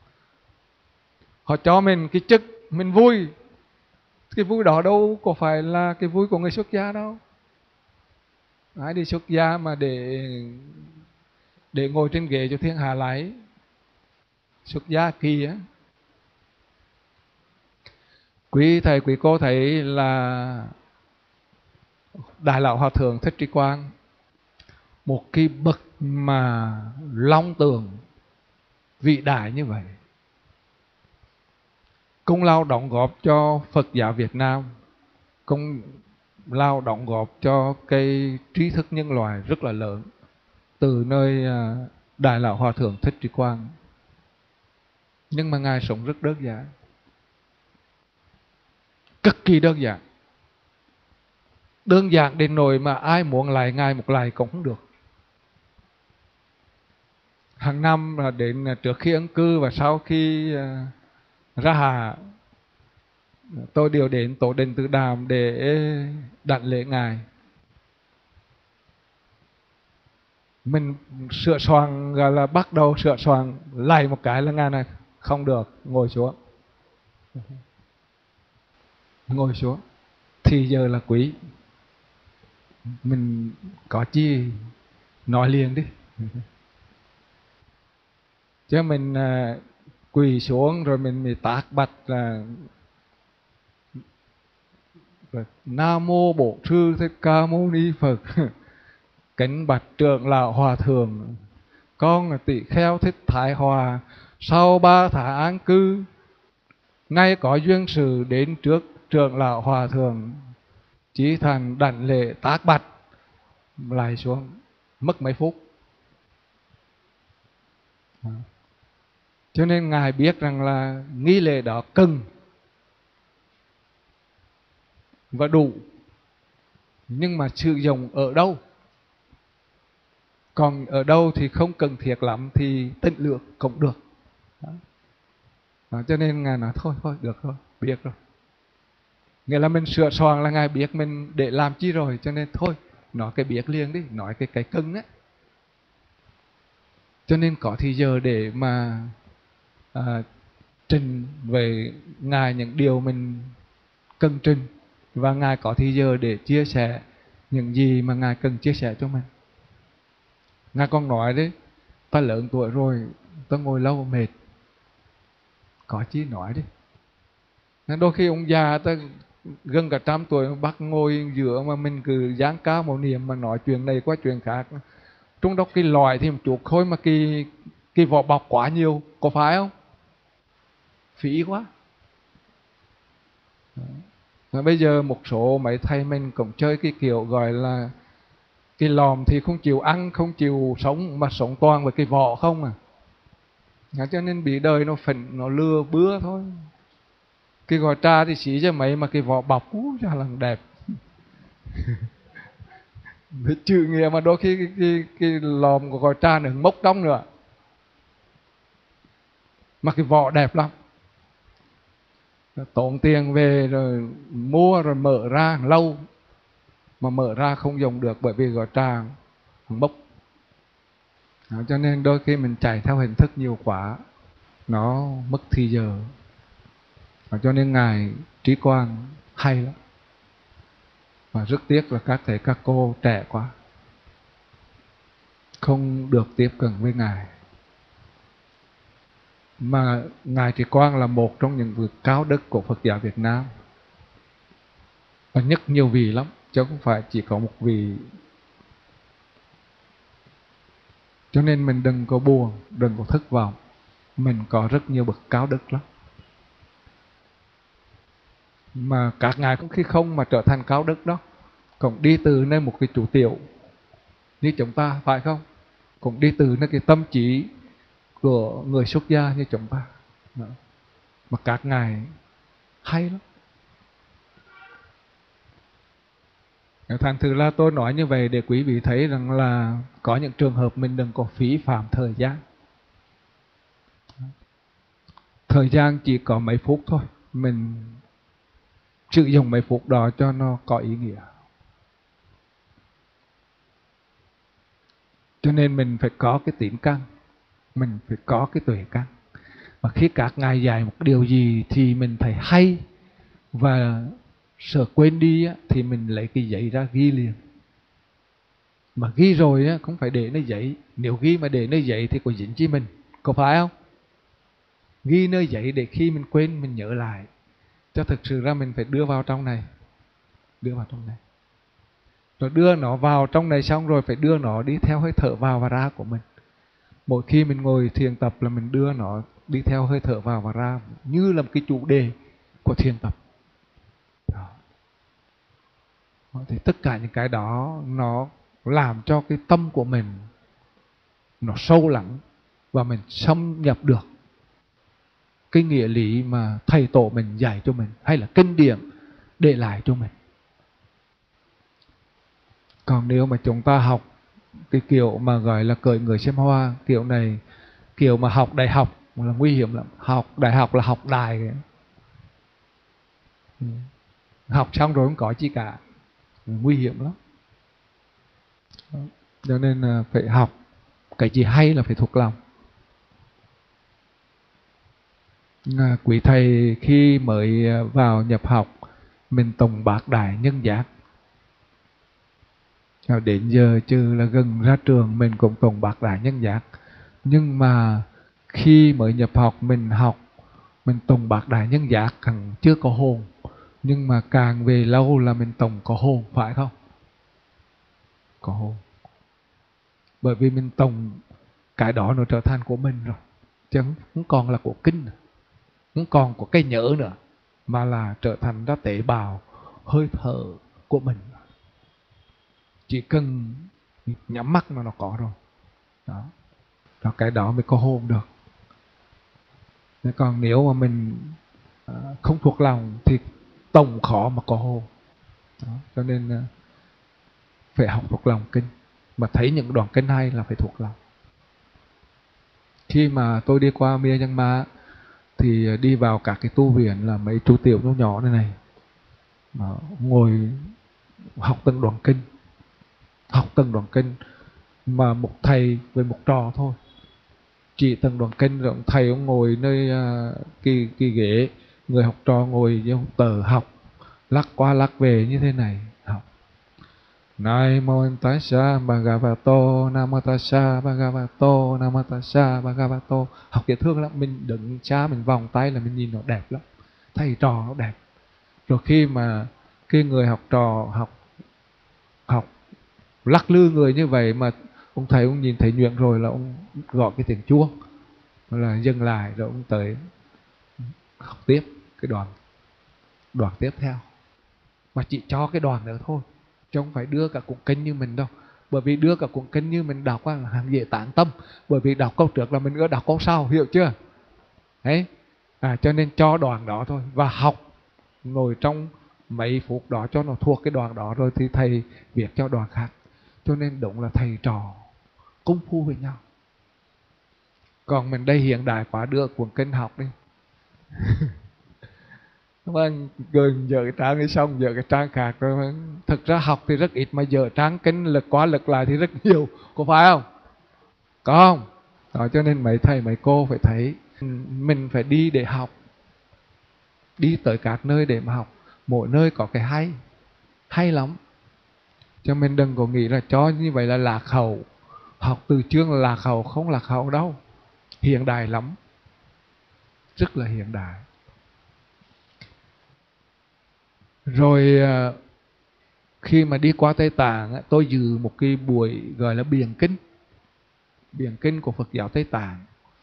Họ cho mình cái chức mình vui, cái vui đó đâu có phải là cái vui của người xuất gia đâu. Ai đi xuất gia mà để để ngồi trên ghế cho thiên hạ lấy. Xuất gia kỳ á. Quý thầy quý cô thấy là Đại lão Hòa thượng Thích Trí Quang, một cái bậc mà long tưởng vĩ đại như vậy, công lao đóng góp cho Phật giáo Việt Nam, công lao đóng góp cho cái trí thức nhân loại rất là lớn từ nơi Đại lão Hòa thượng Thích Trí Quang. Nhưng mà Ngài sống rất đơn giản, cực kỳ đơn giản. Đơn giản đến nỗi mà ai muốn lại Ngài một lại cũng không được. Hàng năm là đến trước khi ấn cư và sau khi ra hạ, tôi đều đến tổ đình Từ Đàm để đảnh lễ Ngài. Mình sửa soạn, gọi là bắt đầu sửa soạn, lạy một cái là Ngài này không được, ngồi xuống. Ngồi xuống. Thì giờ là quý. Mình có chi nói liền đi. Chứ mình à, quỳ xuống rồi mình, mình tác bạch là Nam mô Bổn Sư Thích Ca Mâu Ni Phật. Kính bạch trưởng lão Hòa thượng, con là tỳ kheo Thích Thái Hòa, sau ba tháng an cư, nay có duyên sự đến trước trưởng lão Hòa thượng, chí thành đảnh lễ tác bạch, lại xuống mất mấy phút. Cho nên Ngài biết rằng là nghi lễ đó cần và đủ, nhưng mà sử dụng ở đâu, còn ở đâu thì không cần thiết lắm thì tận lượng cũng được. Đó. Đó, cho nên Ngài nói thôi thôi được rồi, biết rồi. Nghĩa là mình sửa soạn là Ngài biết mình để làm chi rồi, cho nên thôi nói cái biết liền đi, nói cái cái cưng á. Cho nên có thì giờ để mà à, trình về Ngài những điều mình cần trình, và Ngài có thì giờ để chia sẻ những gì mà Ngài cần chia sẻ cho mình. Ngài còn nói đấy, ta lớn tuổi rồi, ta ngồi lâu mệt, có chi nói đi. Đôi khi ông già ta gần cả trăm tuổi bắt ngồi giữa mà mình cứ dáng cao một niệm mà nói chuyện này qua chuyện khác. Trong đó cái loại thì một chút thôi mà cái, cái vỏ bọc quá nhiều, có phải không? Phí quá. Mà bây giờ một số mấy thầy mình cũng chơi cái kiểu gọi là cái lòm thì không chịu ăn, không chịu sống, mà sống toàn với cái vỏ không à. Cho nên bị đời nó phỉnh, nó lừa bứa thôi. Cái gò trà thì xí cho mấy mà cái vỏ bọc ú ra là đẹp. Với chữ nghĩa mà đôi khi cái, cái, cái lòm của gò trà nữa mốc trong nữa. Mà cái vỏ đẹp lắm. Tốn tiền về rồi mua rồi mở ra lâu, mà mở ra không dùng được bởi vì gò trà mốc. Đó, cho nên đôi khi mình chạy theo hình thức nhiều quá, nó mất thì giờ. Đó, cho nên Ngài Trí Quang hay lắm. Và rất tiếc là các thầy các cô trẻ quá, không được tiếp cận với Ngài. Mà Ngài Trí Quang là một trong những vị cao đức của Phật giáo Việt Nam, và nhất nhiều vị lắm, chứ không phải chỉ có một vị. Cho nên mình đừng có buồn, đừng có thất vọng. Mình có rất nhiều bậc cao đức lắm. Mà các ngài cũng khi không mà trở thành cao đức đó, cũng đi từ nơi một cái chủ tiểu như chúng ta, phải không? Cũng đi từ nơi cái tâm trí của người xuất gia như chúng ta. Đó. Mà các ngài hay lắm. Thành thử là tôi nói như vậy để quý vị thấy rằng là có những trường hợp mình đừng có phí phạm thời gian. Thời gian chỉ có mấy phút thôi, mình sử dụng mấy phút đó cho nó có ý nghĩa. Cho nên mình phải có cái tín căn, mình phải có cái tuệ căn. Và khi các ngài dạy một điều gì thì mình thấy hay và sợ quên đi á, thì mình lấy cái giấy ra ghi liền. Mà ghi rồi á, không phải để nơi giấy. Nếu ghi mà để nơi giấy thì có dính chi mình, có phải không? Ghi nơi giấy để khi mình quên mình nhớ lại. Cho thực sự ra mình phải đưa vào trong này, đưa vào trong này. Rồi đưa nó vào trong này xong rồi phải đưa nó đi theo hơi thở vào và ra của mình. Mỗi khi mình ngồi thiền tập là mình đưa nó đi theo hơi thở vào và ra, như là một cái chủ đề của thiền tập. Đó. Thì tất cả những cái đó nó làm cho cái tâm của mình nó sâu lắng và mình xâm nhập được cái nghĩa lý mà thầy tổ mình dạy cho mình, hay là kinh điển để lại cho mình. Còn nếu mà chúng ta học cái kiểu mà gọi là cởi người xem hoa, kiểu này, kiểu mà học đại học là nguy hiểm lắm. Học đại học là học đài kìa. Ừ. Học xong rồi không có chi cả, nguy hiểm lắm. Đó. Cho nên là phải học, cái gì hay là phải thuộc lòng. À, quý thầy khi mới vào nhập học, mình tùng bát đại nhân giác. Đến giờ chứ là gần ra trường mình cũng tùng bát đại nhân giác. Nhưng mà khi mới nhập học mình học, mình tùng bát đại nhân giác càng chưa có hồn. Nhưng mà càng về lâu là mình tùng có hồn, phải không? Có hồn. Bởi vì mình tùng cái đó nó trở thành của mình rồi, chứ không còn là của kinh, không còn của cái nhớ nữa, mà là trở thành ra tế bào hơi thở của mình. Chỉ cần nhắm mắt là nó có rồi. Đó. Đó, cái đó mới có hồn được. Còn nếu mà mình không thuộc lòng thì tổng khó mà có hồn. Đó. Cho nên phải học thuộc lòng kinh. Mà thấy những đoạn kinh hay là phải thuộc lòng. Khi mà tôi đi qua Myanmar thì đi vào các cái tu viện là mấy chú tiểu nhỏ nhỏ này này mà ngồi học từng đoạn kinh, học từng đoạn kinh mà một thầy với một trò thôi, chỉ từng đoạn kinh rồi thầy ông ngồi nơi uh, cái, cái ghế, người học trò ngồi với tờ học, lắc qua lắc về như thế này học. Namo Tassa Bhagavato, Namo Tassa Bhagavato, Namo Tassa Bhagavato. Học dễ thương lắm, mình đứng xa mình vòng tay là mình nhìn nó đẹp lắm, thầy trò nó đẹp. Rồi khi mà cái người học trò học học lắc lư người như vậy mà ông thầy ông nhìn thấy nhuyễn rồi là ông gọi cái tiếng chuông là dừng lại, rồi ông tới học tiếp cái đoạn đoạn tiếp theo, mà chỉ cho cái đoạn nữa thôi, chứ không phải đưa cả cuốn kinh như mình đâu. Bởi vì đưa cả cuốn kinh như mình đọc là hàng dễ tán tâm, bởi vì đọc câu trước là mình cứ đọc câu sau, hiểu chưa? Đấy. À, cho nên cho đoạn đó thôi và học ngồi trong mấy phút đó cho nó thuộc cái đoạn đó rồi thì thầy viết cho đoạn khác. Cho nên đúng là thầy trò công phu với nhau. Còn mình đây hiện đại quá, đưa cuốn kinh học đi. Vâng, gần giờ cái trang ấy xong giờ cái trang khác rồi. Thực ra học thì rất ít mà giờ trang kinh lực quá lực lại thì rất nhiều, có phải không? Có không? Đó, cho nên mấy thầy mấy cô phải thấy mình phải đi để học, đi tới các nơi để mà học. Mỗi nơi có cái hay, hay lắm. Cho mình đừng có nghĩ là cho như vậy là lạc hậu. Học từ chương là lạc hậu, không lạc hậu đâu. Hiện đại lắm, rất là hiện đại. Rồi khi mà đi qua Tây Tạng, tôi dự một cái buổi gọi là biện kinh, biện kinh của Phật giáo Tây Tạng.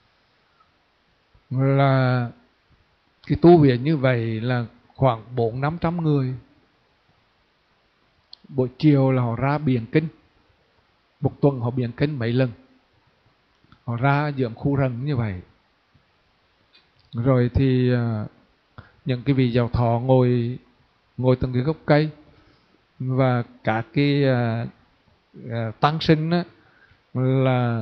Là cái tu viện như vậy là khoảng bốn năm trăm người. Buổi chiều là họ ra biện kinh, một tuần họ biện kinh mấy lần. Họ ra giữa khu rừng như vậy. Rồi thì những cái vị giáo thọ ngồi ngồi từng cái gốc cây, và các cái uh, uh, tăng sinh á, là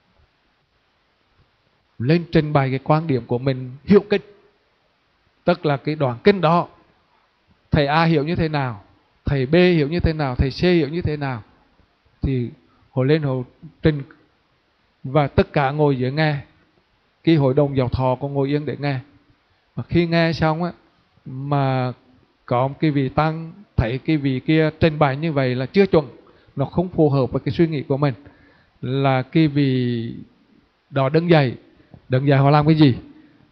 lên trình bày cái quan điểm của mình hiểu kinh, tức là cái đoạn kinh đó thầy A hiểu như thế nào, thầy B hiểu như thế nào, thầy C hiểu như thế nào, thì họ lên họ trình và tất cả ngồi dưới nghe. Cái hội đồng giáo thọ còn ngồi yên để nghe. Và khi nghe xong á, mà có một cái vị tăng thấy cái vị kia trình bày như vậy là chưa chuẩn, nó không phù hợp với cái suy nghĩ của mình, là cái vị đó đứng dậy. Đứng dậy họ làm cái gì?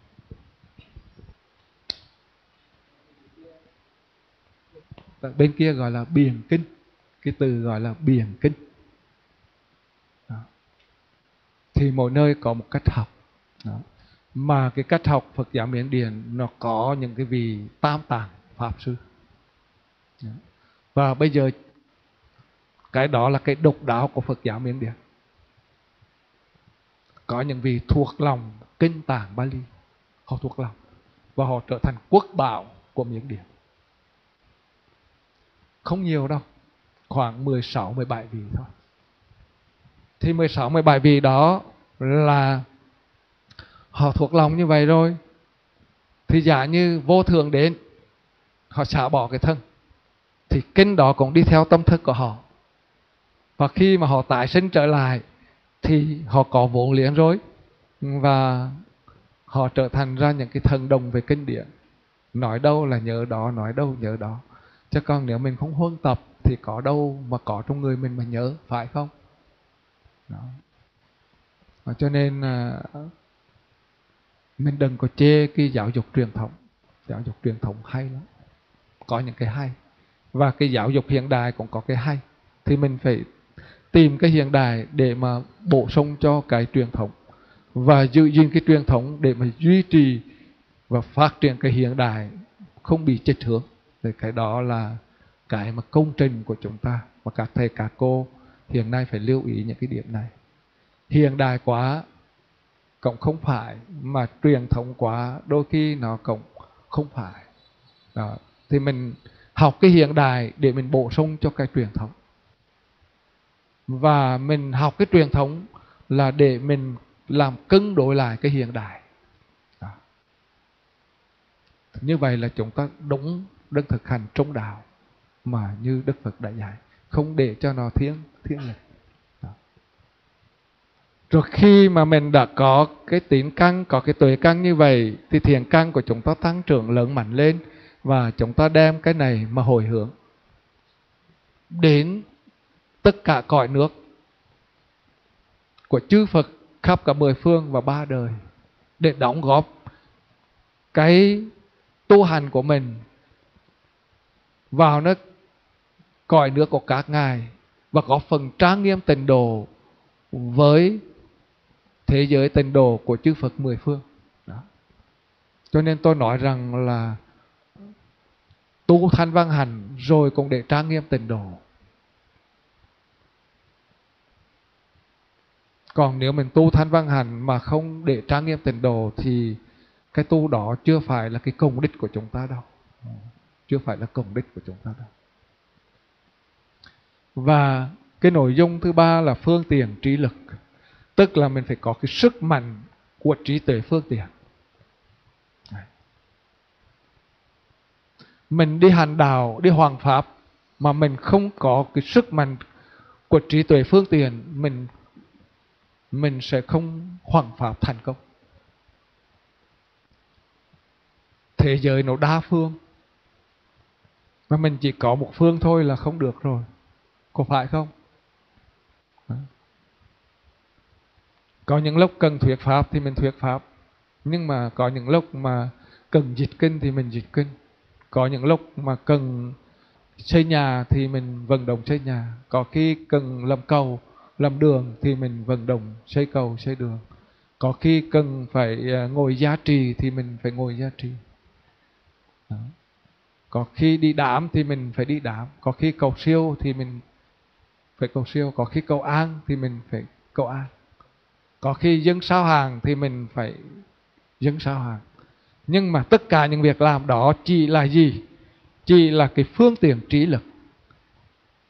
Bên kia gọi là biền kinh. Cái từ gọi là biền kinh. Đó. Thì mỗi nơi có một cách học. Đó. Mà cái cách học Phật giáo Miến Điện nó có những cái vị tam tạng pháp sư. Đó. Và bây giờ cái đó là cái độc đáo của Phật giáo Miến Điện. Có những vị thuộc lòng kinh tạng Bali, họ thuộc lòng và họ trở thành quốc bảo của Miến Điện. Không nhiều đâu, khoảng mười sáu mười bảy vị thôi. Thì mười sáu mười bảy vị đó là họ thuộc lòng như vậy rồi, thì giả như vô thường đến, họ xả bỏ cái thân, thì kinh đó cũng đi theo tâm thức của họ. Và khi mà họ tái sinh trở lại thì họ có vốn liếng rồi, và họ trở thành ra những cái thần đồng về kinh điển. Nói đâu là nhớ đó, nói đâu nhớ đó. Chứ còn nếu mình không huân tập thì có đâu mà có trong người mình mà nhớ, phải không? Đó. Và cho nên mình đừng có chê cái giáo dục truyền thống. Giáo dục truyền thống hay lắm, có những cái hay. Và cái giáo dục hiện đại cũng có cái hay. Thì mình phải tìm cái hiện đại để mà bổ sung cho cái truyền thống, và giữ gìn cái truyền thống để mà duy trì và phát triển cái hiện đại không bị chệch hướng. Thì cái đó là cái mà công trình của chúng ta. Và các thầy các cô hiện nay phải lưu ý những cái điểm này. Hiện đại quá cũng không phải, mà truyền thống quá đôi khi nó cũng không phải. Đó. Thì mình học cái hiện đại để mình bổ sung cho cái truyền thống. Và mình học cái truyền thống là để mình làm cân đối lại cái hiện đại. Đó. Như vậy là chúng ta đúng đức thực hành trung đạo mà như Đức Phật đã dạy, không để cho nó thiên thiên lệch. Rồi khi mà mình đã có cái tín căn, có cái tuệ căn như vậy, thì thiện căn của chúng ta tăng trưởng lớn mạnh lên, và chúng ta đem cái này mà hồi hướng đến tất cả cõi nước của chư Phật khắp cả mười phương và ba đời, để đóng góp cái tu hành của mình vào nước cõi nước của các ngài, và góp phần trang nghiêm tịnh độ với thế giới tịnh độ của chư Phật mười phương. Đó. Cho nên tôi nói rằng là tu thanh văn hành rồi cũng để trang nghiêm tịnh độ. Còn nếu mình tu thanh văn hành mà không để trang nghiêm tịnh độ thì cái tu đó chưa phải là cái công đích của chúng ta đâu. Chưa phải là công đích của chúng ta đâu. Và cái nội dung thứ ba là phương tiện trí lực. Tức là mình phải có cái sức mạnh của trí tuệ phương tiện. Mình đi hành đạo, đi hoằng pháp mà mình không có cái sức mạnh của trí tuệ phương tiện, mình mình sẽ không hoằng pháp thành công. Thế giới nó đa phương, mà mình chỉ có một phương thôi là không được rồi. Có phải không? Đó. Có những lúc cần thuyết pháp thì mình thuyết pháp, nhưng mà có những lúc mà cần dịch kinh thì mình dịch kinh. Có những lúc mà cần xây nhà thì mình vận động xây nhà. Có khi cần làm cầu, làm đường thì mình vận động xây cầu, xây đường. Có khi cần phải ngồi giá trì thì mình phải ngồi giá trì. Đó. Có khi đi đám thì mình phải đi đám. Có khi cầu siêu thì mình phải cầu siêu. Có khi cầu an thì mình phải cầu an. Có khi dâng sao hàng thì mình phải dâng sao hàng. Nhưng mà tất cả những việc làm đó chỉ là gì? Chỉ là cái phương tiện trí lực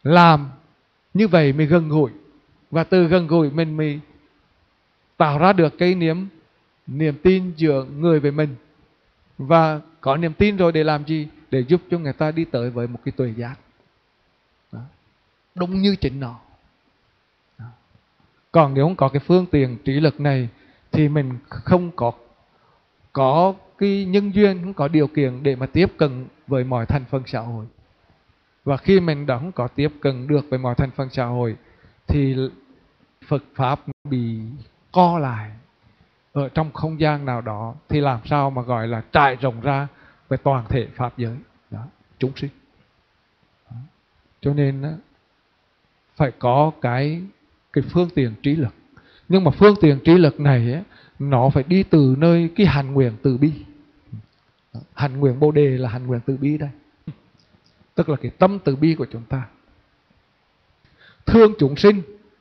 làm như vậy mới gần gũi, và từ gần gũi mình mới tạo ra được cái niềm niềm tin giữa người với mình. Và có niềm tin rồi để làm gì? Để giúp cho người ta đi tới với một cái tuệ giác đó, đúng như chính nó đó. Còn nếu không có cái phương tiện trí lực này thì mình không có có cái nhân duyên, không có điều kiện để mà tiếp cận với mọi thành phần xã hội. Và khi mình đã không có tiếp cận được với mọi thành phần xã hội thì Phật Pháp bị co lại ở trong không gian nào đó, thì làm sao mà gọi là trải rộng ra về toàn thể Pháp giới đó, chúng sinh đó. Cho nên đó, phải có cái, cái phương tiện trí lực. Nhưng mà phương tiện trí lực này ấy, nó phải đi từ nơi cái hạnh nguyện từ bi. Hạnh nguyện Bồ Đề là hạnh nguyện từ bi đây, tức là cái tâm từ bi của chúng ta. Thương chúng sinh,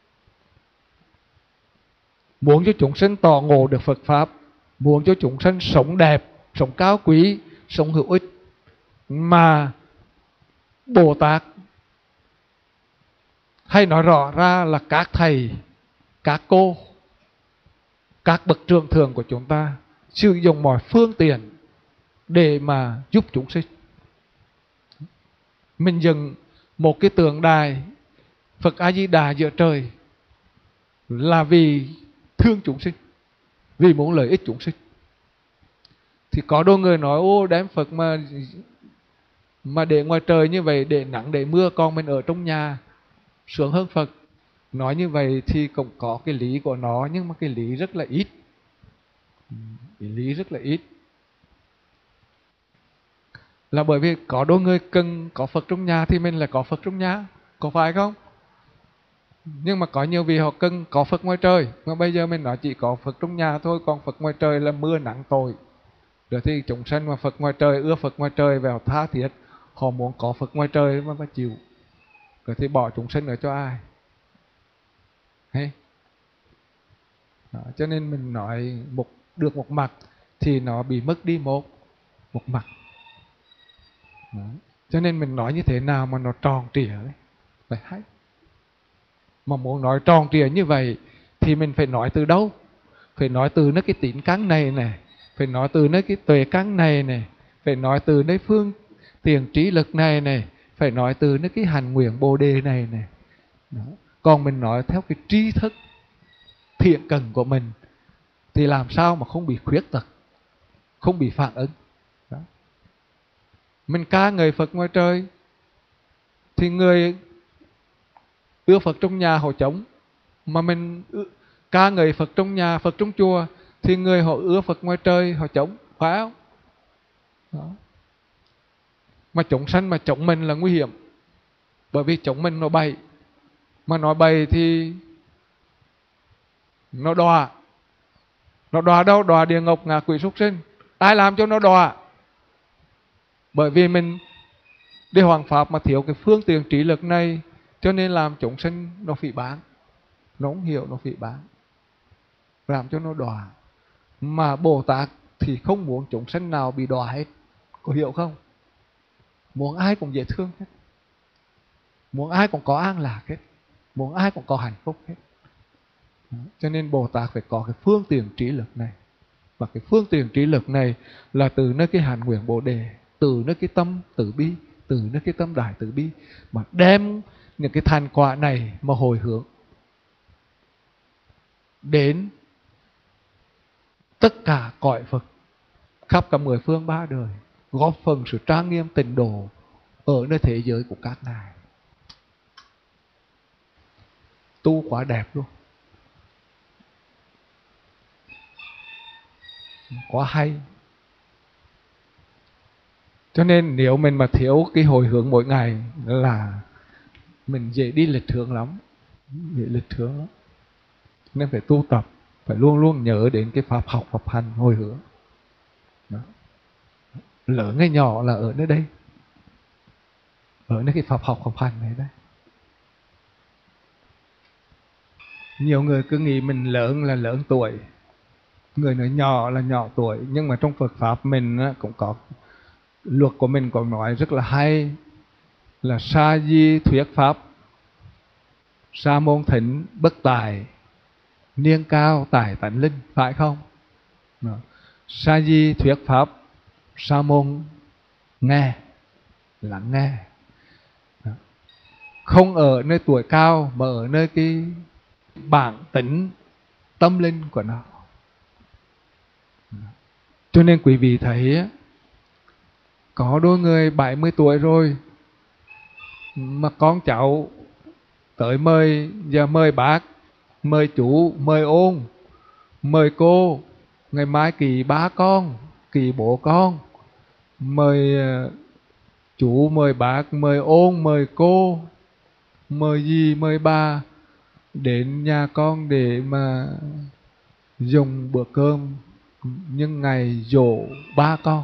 muốn cho chúng sinh tỏ ngộ được Phật Pháp, muốn cho chúng sinh sống đẹp, sống cao quý, sống hữu ích. Mà Bồ Tát, hay nói rõ ra là các thầy, các cô, các bậc trưởng thượng của chúng ta sử dụng mọi phương tiện để mà giúp chúng sinh. Mình dựng một cái tượng đài Phật A Di Đà giữa trời là vì thương chúng sinh, vì muốn lợi ích chúng sinh. Thì có đôi người nói: ô, đem Phật mà mà để ngoài trời như vậy, để nắng để mưa, còn mình ở trong nhà sướng hơn Phật. Nói như vậy thì cũng có cái lý của nó, nhưng mà cái lý rất là ít. Cái lý rất là ít. Là bởi vì có đôi người cần có Phật trong nhà thì mình lại có Phật trong nhà, có phải không? Nhưng mà có nhiều vị họ cần có Phật ngoài trời, mà bây giờ mình nói chỉ có Phật trong nhà thôi, còn Phật ngoài trời là mưa nắng tội. Rồi thì chúng sanh mà Phật ngoài trời, ưa Phật ngoài trời vào tha thiết, họ muốn có Phật ngoài trời mà phải chịu. Rồi thì bỏ chúng sanh ở cho ai? Hay? Đó, cho nên mình nói một được một mặt thì nó bị mất đi một một mặt. Đó. Cho nên mình nói như thế nào mà nó tròn trịa đấy, phải hay. Mà muốn nói tròn trịa như vậy thì mình phải nói từ đâu? Phải nói từ nơi cái tín căn này này, phải nói từ nơi cái tuệ căn này này, phải nói từ nơi phương tiện trí lực này này, phải nói từ nơi cái hành nguyện Bồ Đề này này. Đó. Còn mình nói theo cái tri thức thiện cần của mình thì làm sao mà không bị khuyết tật, không bị phản ứng. Đó. Mình ca ngợi Phật ngoài trời thì người ưa Phật trong nhà họ chống, mà mình ca ngợi Phật trong nhà, Phật trong chùa thì người họ ưa Phật ngoài trời họ chống, phải không? Đó. Mà chúng sanh mà chống mình là nguy hiểm, bởi vì chống mình nó bậy, mà nói bậy thì nó đọa. Nó đọa đâu? Đọa địa ngục, ngạ quỷ, súc sinh. Ai làm cho nó đọa? Bởi vì mình đi hoàng pháp mà thiếu cái phương tiện trí lực này, cho nên làm chúng sinh nó phỉ báng, nó không hiểu, nó phỉ báng, làm cho nó đọa. Mà Bồ Tát thì không muốn chúng sinh nào bị đọa hết, có hiểu không? Muốn ai cũng dễ thương hết, muốn ai cũng có an lạc hết, muốn ai cũng có hạnh phúc hết. Đó. Cho nên Bồ Tát phải có cái phương tiện trí lực này. Và cái phương tiện trí lực này là từ nơi cái hạnh nguyện Bồ Đề, từ nơi cái tâm từ bi, từ nơi cái tâm đại từ bi, mà đem những cái thành quả này mà hồi hướng đến tất cả cõi Phật khắp cả mười phương ba đời, góp phần sự trang nghiêm tịnh độ ở nơi thế giới của các ngài. Tu quá đẹp luôn, quá hay. Cho nên nếu mình mà thiếu cái hồi hướng mỗi ngày là mình dễ đi lệch hướng lắm, dễ lệch hướng lắm. Nên phải tu tập, phải luôn luôn nhớ đến cái pháp học, pháp hành, hồi hướng. Đó. Lớn hay nhỏ là ở nơi đây, ở nơi cái pháp học, pháp hành này đây. Nhiều người cứ nghĩ mình lớn là lớn tuổi, người nói nhỏ là nhỏ tuổi, nhưng mà trong Phật Pháp mình cũng có luật của mình còn nói rất là hay là sa di thuyết pháp Sa môn thỉnh bất tài, niên cao tài tánh linh, phải không? Đó. Sa di thuyết pháp, sa môn nghe, lắng nghe. Đó. Không ở nơi tuổi cao mà ở nơi cái bản tính tâm linh của nó. Cho nên quý vị thấy có đôi người bảy mươi tuổi rồi mà con cháu tới mời, giờ mời bác, mời chú, mời ôn, mời cô, ngày mai kỳ ba con, kỳ bố con, mời chú, mời bác, mời ôn, mời cô, mời dì, mời bà đến nhà con để mà dùng bữa cơm nhưng ngày dỗ ba con.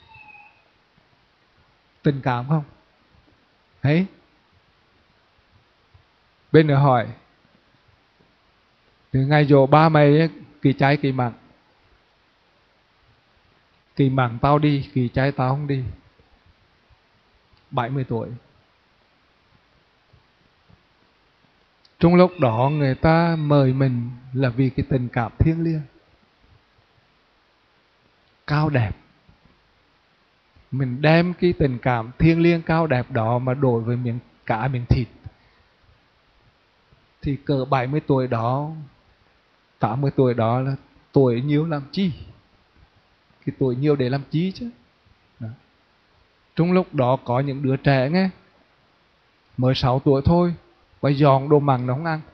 Tình cảm không? Thấy? Bên nữa hỏi, từ ngày dỗ ba mày kỳ trái kỳ mặn, kỳ mặn tao đi, kỳ trái tao không đi. bảy mươi tuổi. Trong lúc đó người ta mời mình là vì cái tình cảm thiêng liêng, cao đẹp. Mình đem cái tình cảm thiêng liêng cao đẹp đó mà đổi với miếng cá miếng thịt, thì cỡ bảy mươi tuổi đó, tám mươi tuổi đó là tuổi nhiều làm chi? Cái tuổi nhiều để làm chi chứ? Đó. Trong lúc đó có những đứa trẻ nghe, mới sáu tuổi thôi, phải dọn đồ mặn nó không ăn.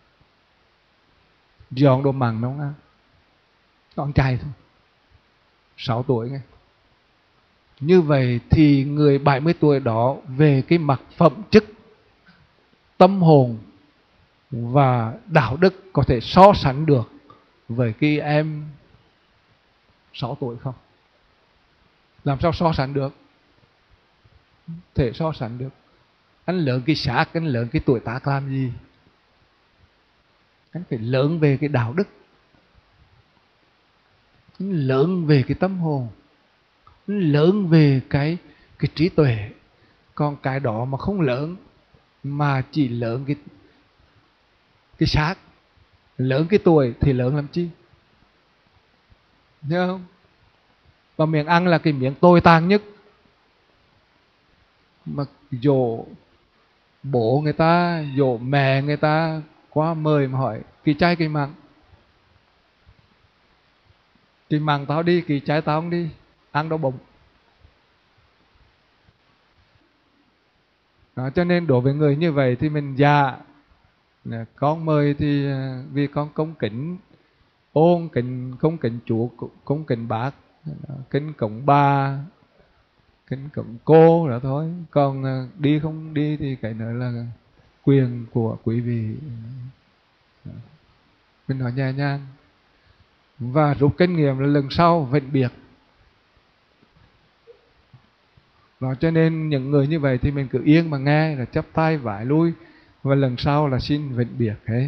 Dọn đồ mặn nó không ăn. Con trai thôi, sáu tuổi nghe. Như vậy thì người bảy mươi tuổi đó về cái mặt phẩm chất, tâm hồn và đạo đức có thể so sánh được với cái em sáu tuổi không? Làm sao so sánh được? Thể so sánh được. Anh lớn cái xác, anh lớn cái tuổi tác làm gì? Anh phải lớn về cái đạo đức, anh lớn về cái tâm hồn, anh lớn về cái cái trí tuệ. Còn cái đó mà không lớn, mà chỉ lớn cái cái xác, lớn cái tuổi thì lớn làm chi? Nhớ không? Và miệng ăn là cái miệng tồi tàn nhất. Mà dỗ bố người ta, dỗ mẹ người ta qua mời mà hỏi kỳ trai kỳ mặn, kỳ mặn tao đi, kỳ trai tao không đi, ăn đau bụng. Đó, cho nên đối với người như vậy thì mình dạ, con mời thì vì con công kính ôn, kính công kính chú, công kính bác, kính cổng bà, kính cổng cô đó thôi. Còn đi không đi thì cái nữa là quyền của quý vị. Mình nói nhẹ nhàng và rút kinh nghiệm là lần sau vĩnh biệt. Đó, cho nên những người như vậy thì mình cứ yên mà nghe, là chắp tay vái lui, và lần sau là xin vĩnh biệt ấy.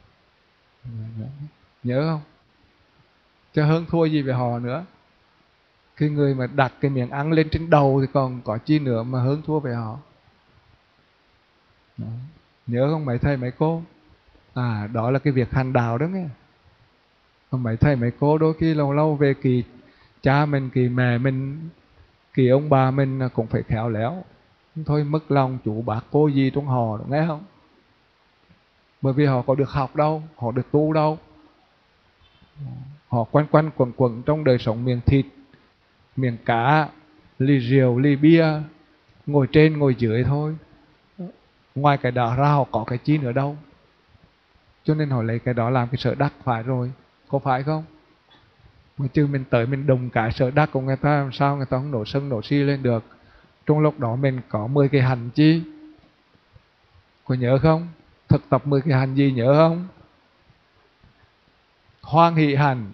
Nhớ không? Chứ hơn thua gì về họ nữa. Cái người mà đặt cái miệng ăn lên trên đầu thì còn có chi nữa mà hơn thua về họ. Đó. Nhớ không mấy thầy mấy cô? À, đó là cái việc hành đạo đó nghe. Còn mấy thầy mấy cô đôi khi lâu lâu về kỳ cha mình, kỳ mẹ mình, kỳ ông bà mình cũng phải khéo léo. Thôi mất lòng chủ bác cô gì trong họ, nghe không? Bởi vì họ có được học đâu, họ được tu đâu. Họ quanh quanh quẩn quẩn trong đời sống miệng thịt, miệng cá, ly rượu, ly bia, ngồi trên ngồi dưới thôi. Ngoài cái đó ra họ có cái chi nữa đâu. Cho nên họ lấy cái đó làm cái sở đắc, phải rồi. Có phải không? Mà chứ mình tới mình đùng cái sở đắc của người ta, làm sao người ta không nổ sân nổ si lên được. Trong lúc đó mình có mười cái hành chi. Có nhớ không? Thực tập mười cái hành gì nhớ không? Hoan hỷ hành,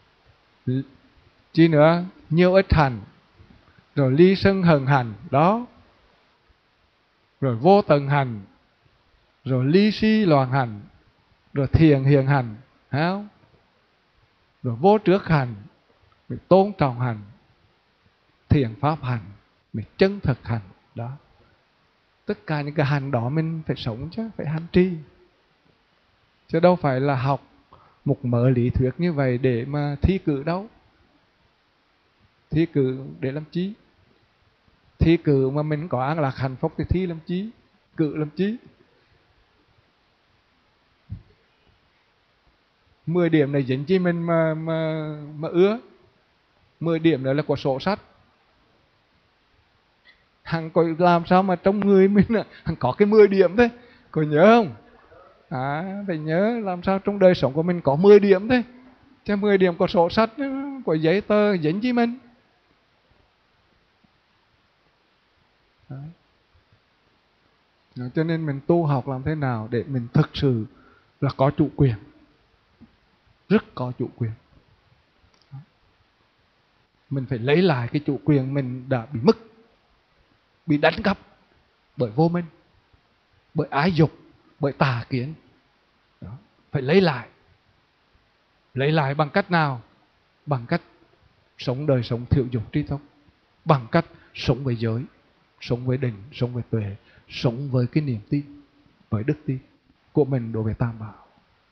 chi nữa? Nhiều ít hành, rồi ly sân hận hành, đó. Rồi vô tận hành, rồi ly si loạn hành, rồi thiền hiền hành, thấy không? Rồi vô trước hành, mình tôn trọng hành, thiền pháp hành, mình chân thực hành, đó. Tất cả những cái hành đó mình phải sống chứ, phải hành trì. chứ đâu phải là học một mớ lý thuyết như vậy để mà thi cử đâu. Thi cử để làm chi? Thi cử mà mình có an lạc hạnh phúc thì thi làm chi? Cử làm chi? mười điểm này dính chi mình mà mà mà ứa. mười điểm đó là của sổ sách. Hằng có làm sao mà trong người mình hằng có cái mười điểm thế, có nhớ không? À, phải nhớ làm sao trong đời sống của mình có mười điểm thế. Chứ mười điểm có sổ sách, có giấy tờ dính chi mình. Đó. Đó, cho nên mình tu học làm thế nào để mình thực sự là có chủ quyền, rất có chủ quyền. Đó. Mình phải lấy lại cái chủ quyền mình đã bị mất, bị đánh cắp bởi vô minh, bởi ái dục, bởi tà kiến. Đó. Phải lấy lại. Lấy lại bằng cách nào? Bằng cách sống đời sống thiểu dục tri túc, bằng cách sống với giới, sống với định, sống với tuệ, sống với cái niềm tin, với đức tin của mình đối với Tam Bảo.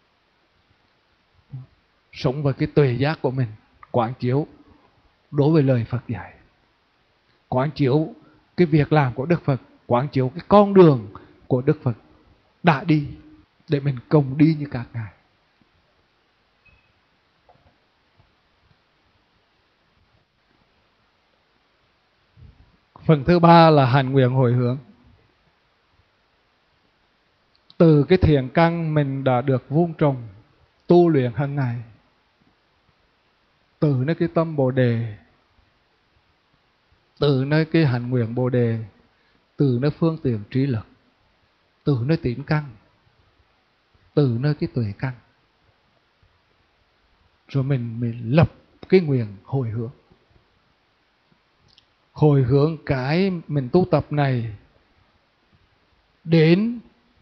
Sống với cái tuệ giác của mình, quán chiếu đối với lời Phật dạy, quán chiếu cái việc làm của Đức Phật, quán chiếu cái con đường của Đức Phật đã đi, để mình cùng đi như các ngài. Phần thứ ba là hành nguyện hồi hướng. Từ cái thiện căn mình đã được vun trồng, tu luyện hàng ngày, từ nơi cái tâm Bồ Đề, từ nơi cái hành nguyện Bồ Đề, từ nơi phương tiện trí lực, từ nơi tín căn, từ nơi cái tuệ căn, rồi mình mình lập cái nguyện hồi hướng. Hồi hướng cái mình tu tập này đến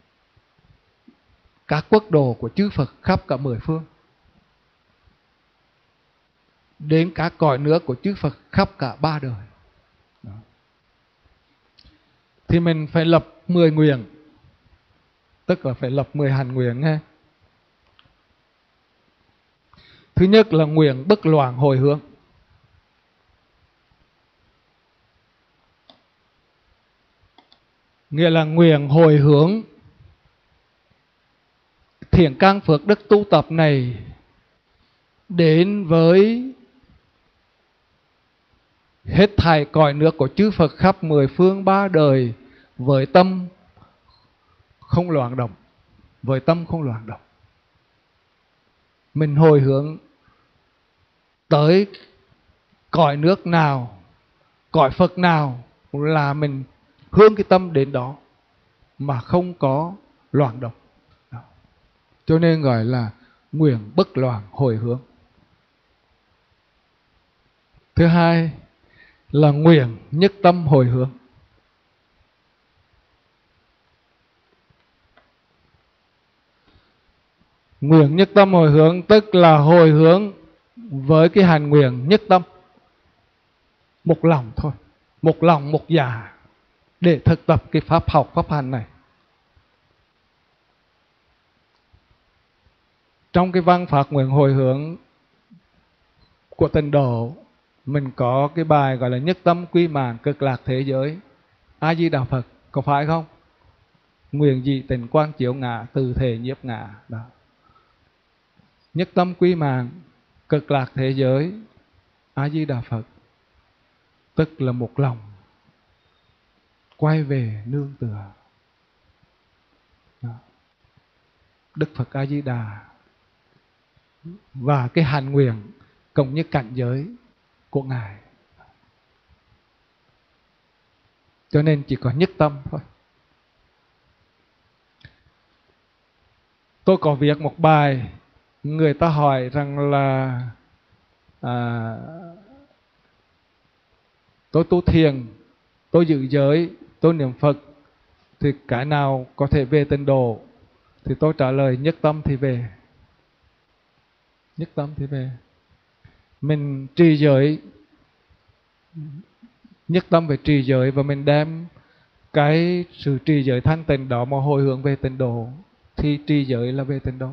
các quốc độ của chư Phật khắp cả mười phương, đến các cõi nước của chư Phật khắp cả ba đời. Đó. Thì mình phải lập mười nguyện, tức là phải lập mười hành nguyện nghe. Thứ nhất là nguyện bất loạn hồi hướng. Nghĩa là nguyện hồi hướng thiện căn phước đức tu tập này đến với hết thảy cõi nước của chư Phật khắp mười phương ba đời, với tâm không loạn động, với tâm không loạn động. Mình hồi hướng tới cõi nước nào, cõi Phật nào là mình hướng cái tâm đến đó mà không có loạn động. Đó. Cho nên gọi là nguyện bất loạn hồi hướng. Thứ hai là nguyện nhất tâm hồi hướng. Nguyện nhất tâm hồi hướng tức là hồi hướng với cái hành nguyện nhất tâm, một lòng thôi, một lòng một dạ, để thực tập cái pháp học pháp hành này. Trong cái văn pháp nguyện hồi hướng của Tịnh Độ, mình có cái bài gọi là nhất tâm quy mạng cực lạc thế giới A Di Đà Phật, có phải không? Nguyện dị tịnh quang chiếu ngã, từ thể nhiếp ngã. Đó. Nhất tâm quy mạng cực lạc thế giới A Di Đà Phật, tức là một lòng quay về nương tựa Đức Phật A Di Đà, và cái hành nguyện cũng như cảnh giới của ngài. Cho nên chỉ có nhất tâm thôi. Tôi có viết một bài, người ta hỏi rằng là à, tôi tu thiền, tôi giữ giới, tôi niệm Phật, thì cái nào có thể về Tịnh Độ? Thì tôi trả lời nhất tâm thì về. Nhất tâm thì về. Mình trì giới, nhất tâm về trì giới, và mình đem cái sự trì giới thanh tịnh đó mà hồi hướng về Tịnh Độ, thì trì giới là về tịnh độ.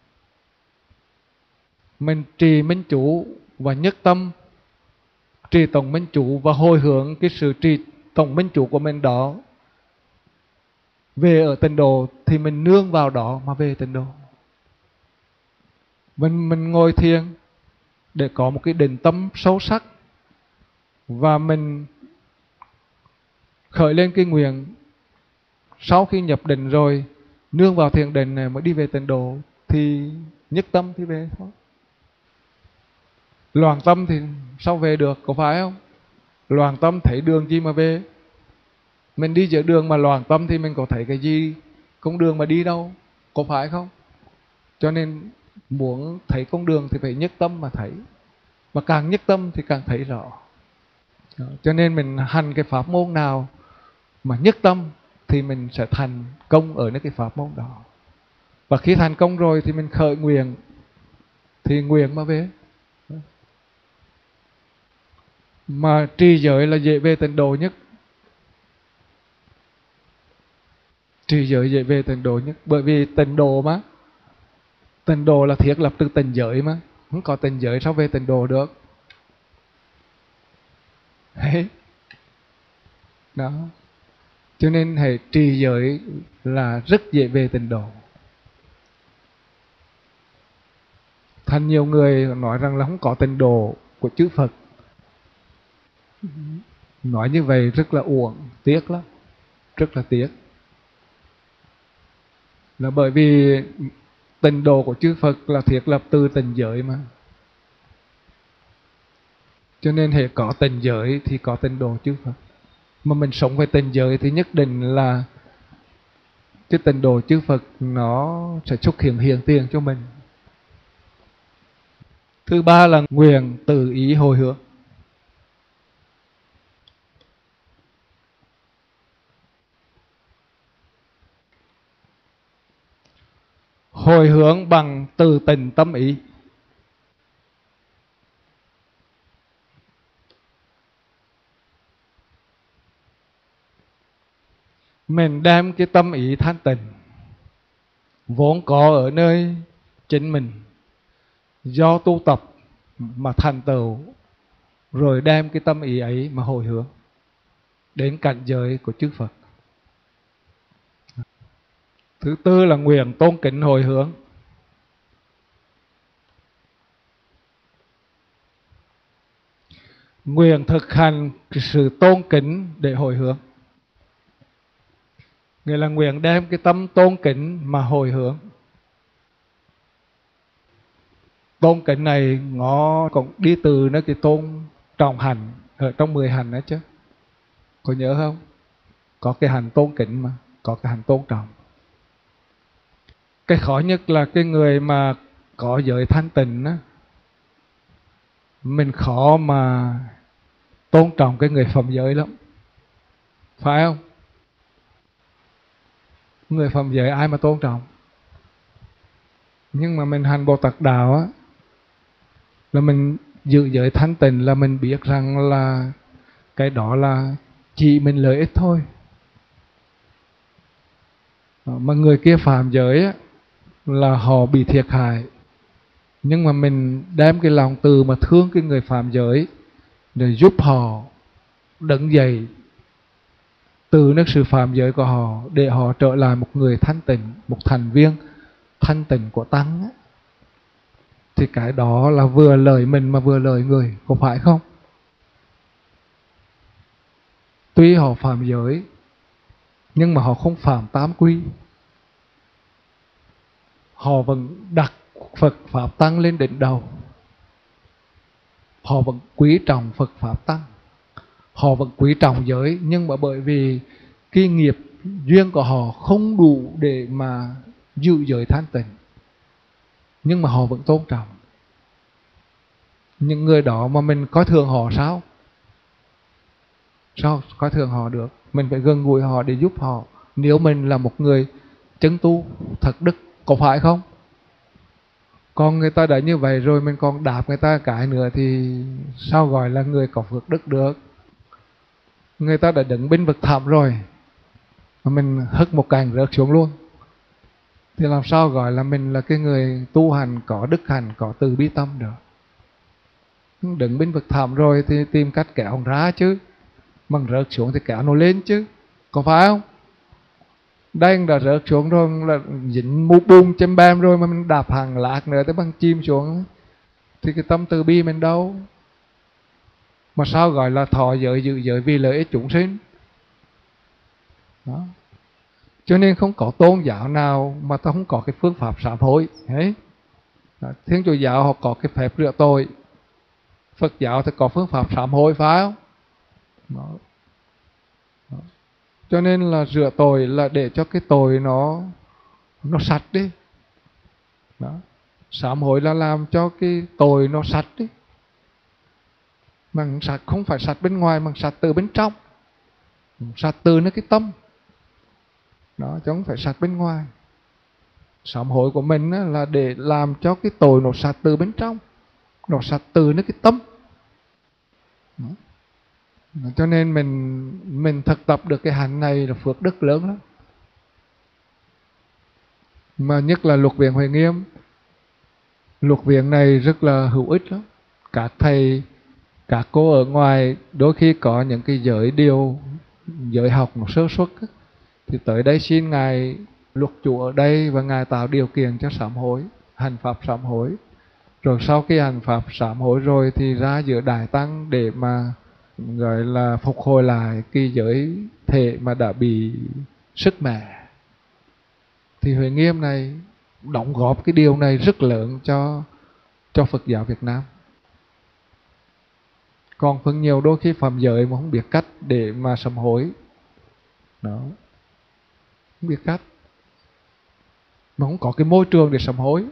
Mình trì minh chủ và nhất tâm, trì tổng minh chủ và hồi hướng cái sự trì tổng minh chủ của mình đó về ở tịnh độ, thì mình nương vào đó mà về tịnh độ. Mình mình ngồi thiền để có một cái định tâm sâu sắc, và mình khởi lên cái nguyện sau khi nhập định rồi nương vào thiền định này mới đi về tịnh độ, thì nhất tâm thì về thôi. Loạn tâm thì sao về được, có phải không? Loạn tâm thấy đường gì mà về? Mình đi giữa đường mà loạn tâm thì mình có thấy cái gì con đường mà đi đâu, có phải không? Cho nên muốn thấy con đường thì phải nhất tâm mà thấy, mà càng nhất tâm thì càng thấy rõ. Cho nên mình hành cái pháp môn nào mà nhất tâm thì mình sẽ thành công ở cái pháp môn đó. Và khi thành công rồi thì mình khởi nguyện, thì nguyện mà về. Mà trì giới là dễ về tịnh độ nhất. Trì giới dễ về tịnh độ nhất. Bởi vì tịnh độ mà, tịnh độ là thiết lập từ tịnh giới mà. Không có tịnh giới sao về tịnh độ được? Đấy. Đó. Cho nên hệ trì giới là rất dễ về tịnh độ. Thành nhiều người nói rằng là không có tịnh độ của chư Phật. Nói như vậy rất là uổng, tiếc lắm, rất là tiếc. Là bởi vì tịnh độ của chư Phật là thiết lập từ tịnh giới mà. Cho nên hệ có tịnh giới thì có tịnh độ chư Phật. Mà mình sống về tịnh giới thì nhất định là cái tịnh độ chư Phật nó sẽ xuất hiện hiện tiền cho mình. Thứ ba là nguyện tự ý hồi hướng. Hồi hướng bằng từ tình tâm ý. Mình đem cái tâm ý thanh tịnh vốn có ở nơi chính mình, do tu tập mà thành tựu, rồi đem cái tâm ý ấy mà hồi hướng đến cảnh giới của chư Phật. Thứ tư là nguyện tôn kính hồi hướng. Nguyện thực hành sự tôn kính để hồi hướng. Nghĩa là nguyện đem cái tâm tôn kính mà hồi hướng. Tôn kính này nó cũng đi từ nó cái tôn trọng hành ở trong mười hành đó chứ. Có nhớ không? Có cái hành tôn kính mà, có cái hành tôn trọng. Cái khó nhất là cái người mà có giới thanh tịnh á, mình khó mà tôn trọng cái người phạm giới lắm, phải không? Người phạm giới ai mà tôn trọng? Nhưng mà mình hành Bồ Tát Đạo á, là mình giữ giới thanh tịnh, là mình biết rằng là cái đó là chỉ mình lợi ích thôi. Mà người kia phạm giới á, là họ bị thiệt hại. Nhưng mà mình đem cái lòng từ mà thương cái người phạm giới để giúp họ đứng dậy từ nước sự phạm giới của họ, để họ trở lại một người thanh tịnh, một thành viên thanh tịnh của Tăng á, thì cái đó là vừa lợi mình mà vừa lợi người, có phải không? Tuy họ phạm giới nhưng mà họ không phạm tám quy. Họ vẫn đặt Phật Pháp Tăng lên đỉnh đầu. Họ vẫn quý trọng Phật Pháp Tăng. Họ vẫn quý trọng giới, nhưng mà bởi vì cái nghiệp duyên của họ không đủ để mà giữ giới thanh tịnh, nhưng mà họ vẫn tôn trọng. Những người đó mà mình coi thường họ sao? Sao coi thường họ được? Mình phải gần gũi họ để giúp họ. Nếu mình là một người chân tu thật đức, có phải không? Còn người ta đã như vậy rồi mình còn đạp người ta cái nữa thì sao gọi là người có phước đức được? Người ta đã đứng bên vực thẳm rồi mà mình hất một cành rớt xuống luôn thì làm sao gọi là mình là cái người tu hành có đức hành, có từ bi tâm được. Đứng bên vực thẳm rồi thì tìm cách kéo ra chứ, bằng rớt xuống thì kéo nó lên chứ, có phải không? Đây đã rớt xuống rồi là dính mũ bùm chém bem rồi mà mình đạp hàng lạc nữa tới bằng chim xuống thì cái tâm từ bi mình đâu? Mà sao gọi là thọ giới giữ giới vì lợi ích chúng sinh đó. Cho nên không có tôn giáo nào mà ta không có cái phương pháp sám hối ấy. Thiên Chúa giáo họ có cái phép rửa tội, Phật giáo thì có phương pháp sám hối, phải không? Đó. Đó. Cho nên là rửa tội là để cho cái tội nó nó sạch đi. Đó. Sám hối là làm cho cái tội nó sạch đi. Mà sạch không phải sạch bên ngoài, mà sạch từ bên trong, sạch từ nó cái tâm đó, chứ không phải sạch bên ngoài. Sám hối của mình là để làm cho cái tội nó sạch từ bên trong, nó sạch từ nó cái tâm đó. Cho nên mình mình thực tập được cái hạnh này là phước đức lớn lắm. Mà nhất là luật viện Huệ Nghiêm, luật viện này rất là hữu ích lắm. Các thầy, các cô ở ngoài đôi khi có những cái giới điều, giới học nó sơ xuất thì tới đây xin Ngài luật chủ ở đây và Ngài tạo điều kiện cho sám hối, hành pháp sám hối. Rồi sau khi hành pháp sám hối rồi thì ra giữa đại tăng để mà gọi là phục hồi lại cái giới thể mà đã bị sức mẻ. Thì Huệ Nghiêm này đóng góp cái điều này rất lớn cho cho Phật giáo Việt Nam. Còn phần nhiều đôi khi phạm giới mà không biết cách để mà sám hối đó, không biết cách, mà không có cái môi trường để sám hối,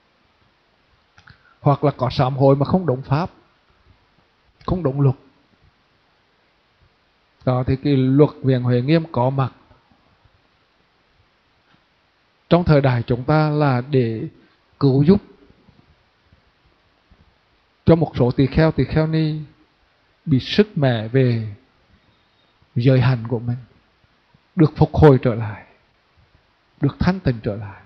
hoặc là có sám hối mà không đúng pháp, không đúng luật đó, thì cái luật viện Huệ Nghiêm có mặt trong thời đại chúng ta là để cứu giúp cho một số tỳ kheo tỳ kheo ni bị sức mẻ về giới hạnh của mình, được phục hồi trở lại, được thanh tịnh trở lại.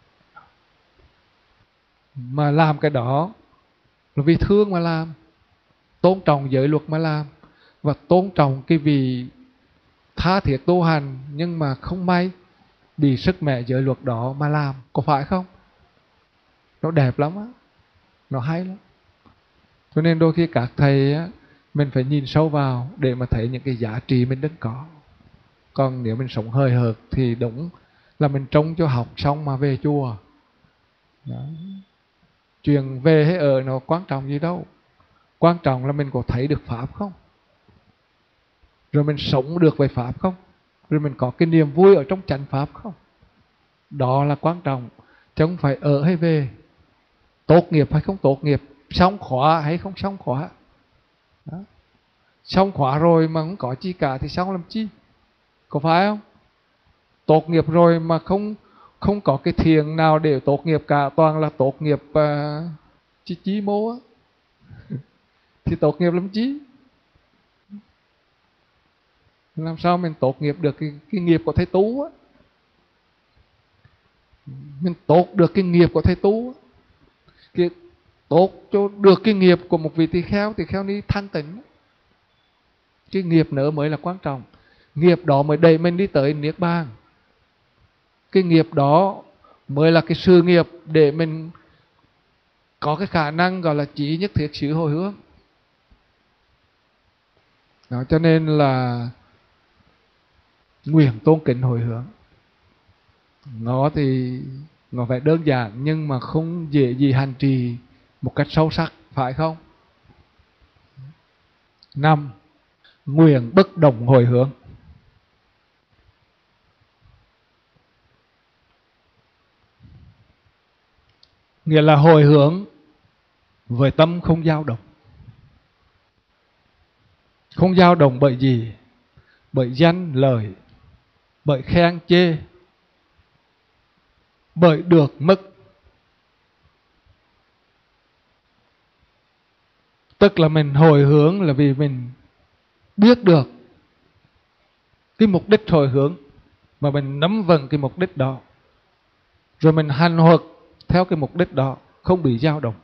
Mà làm cái đó là vì thương mà làm, tôn trọng giới luật mà làm, và tôn trọng cái vị tha thiết tu hành nhưng mà không may bị sức mẻ giới luật đó mà làm, có phải không? Nó đẹp lắm á, nó hay lắm. Cho nên đôi khi các thầy á, mình phải nhìn sâu vào để mà thấy những cái giá trị mình đang có. Còn nếu mình sống hời hợt thì đúng là mình trông cho học xong mà về chùa đó. Chuyện về hay ở nó quan trọng gì đâu, quan trọng là mình có thấy được pháp không, rồi mình sống được với pháp không, rồi mình có cái niềm vui ở trong chánh pháp không. Đó là quan trọng, chứ không phải ở hay về, tốt nghiệp hay không tốt nghiệp, xong khóa hay không xong khóa đó. Xong khóa rồi mà không có chi cả thì xong làm chi, có phải không? Tốt nghiệp rồi mà không không có cái thiền nào để tốt nghiệp cả, toàn là tốt nghiệp uh, chi chi mô á thì tốt nghiệp làm chi? Làm sao mình tốt nghiệp được cái, cái nghiệp của thầy tu á, mình tốt được cái nghiệp của thầy tu á, cái tốt cho được cái nghiệp của một vị tỳ kheo, tỳ kheo ni thanh tịnh. Cái nghiệp nữa mới là quan trọng, nghiệp đó mới đẩy mình đi tới niết bàn. Cái nghiệp đó mới là cái sự nghiệp để mình có cái khả năng gọi là chỉ nhất thiết xứ hồi hướng đó. Cho nên là nguyện tôn kính hồi hướng, nó thì nó phải đơn giản nhưng mà không dễ gì hành trì một cách sâu sắc, phải không? Năm, nguyện bất động hồi hướng. Nghĩa là hồi hướng với tâm không dao động. Không dao động bởi gì? Bởi danh lời, bởi khen chê, bởi được mất. Tức là mình hồi hướng là vì mình biết được cái mục đích hồi hướng mà mình nắm vững cái mục đích đó. rồi mình hành hoạt theo cái mục đích đó, không bị dao động.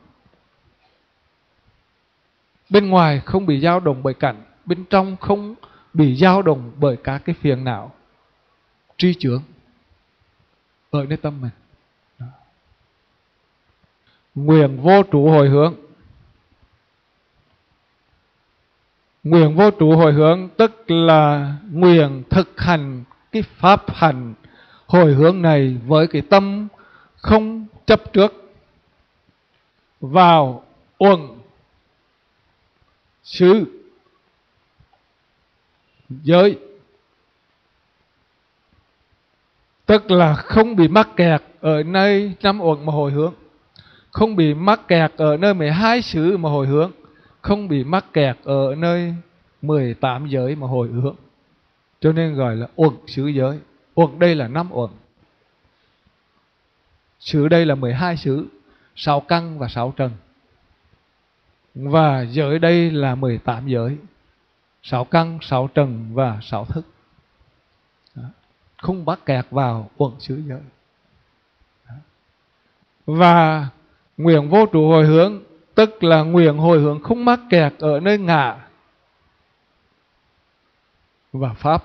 Bên ngoài không bị dao động bởi cảnh, bên trong không bị dao động bởi các cái phiền não tri chướng ở nơi tâm mình. Đó. Nguyện vô trụ hồi hướng. Nguyện vô trụ hồi hướng tức là nguyện thực hành cái pháp hành hồi hướng này với cái tâm không chấp trước vào uẩn xứ giới, tức là không bị mắc kẹt ở nơi năm uẩn mà hồi hướng, không bị mắc kẹt ở nơi mười hai xứ mà hồi hướng, không bị mắc kẹt ở nơi mười tám giới mà hồi hướng. Cho nên gọi là uẩn xứ giới. Uẩn đây là năm uẩn, xứ đây là mười hai xứ, sáu căn và sáu trần. Và giới đây là mười tám giới, sáu căn, sáu trần và sáu thức. Đó. Không bắt kẹt vào uẩn xứ giới. Đó. Và nguyện vô trụ hồi hướng tức là nguyện hồi hướng không mắc kẹt ở nơi ngã và pháp.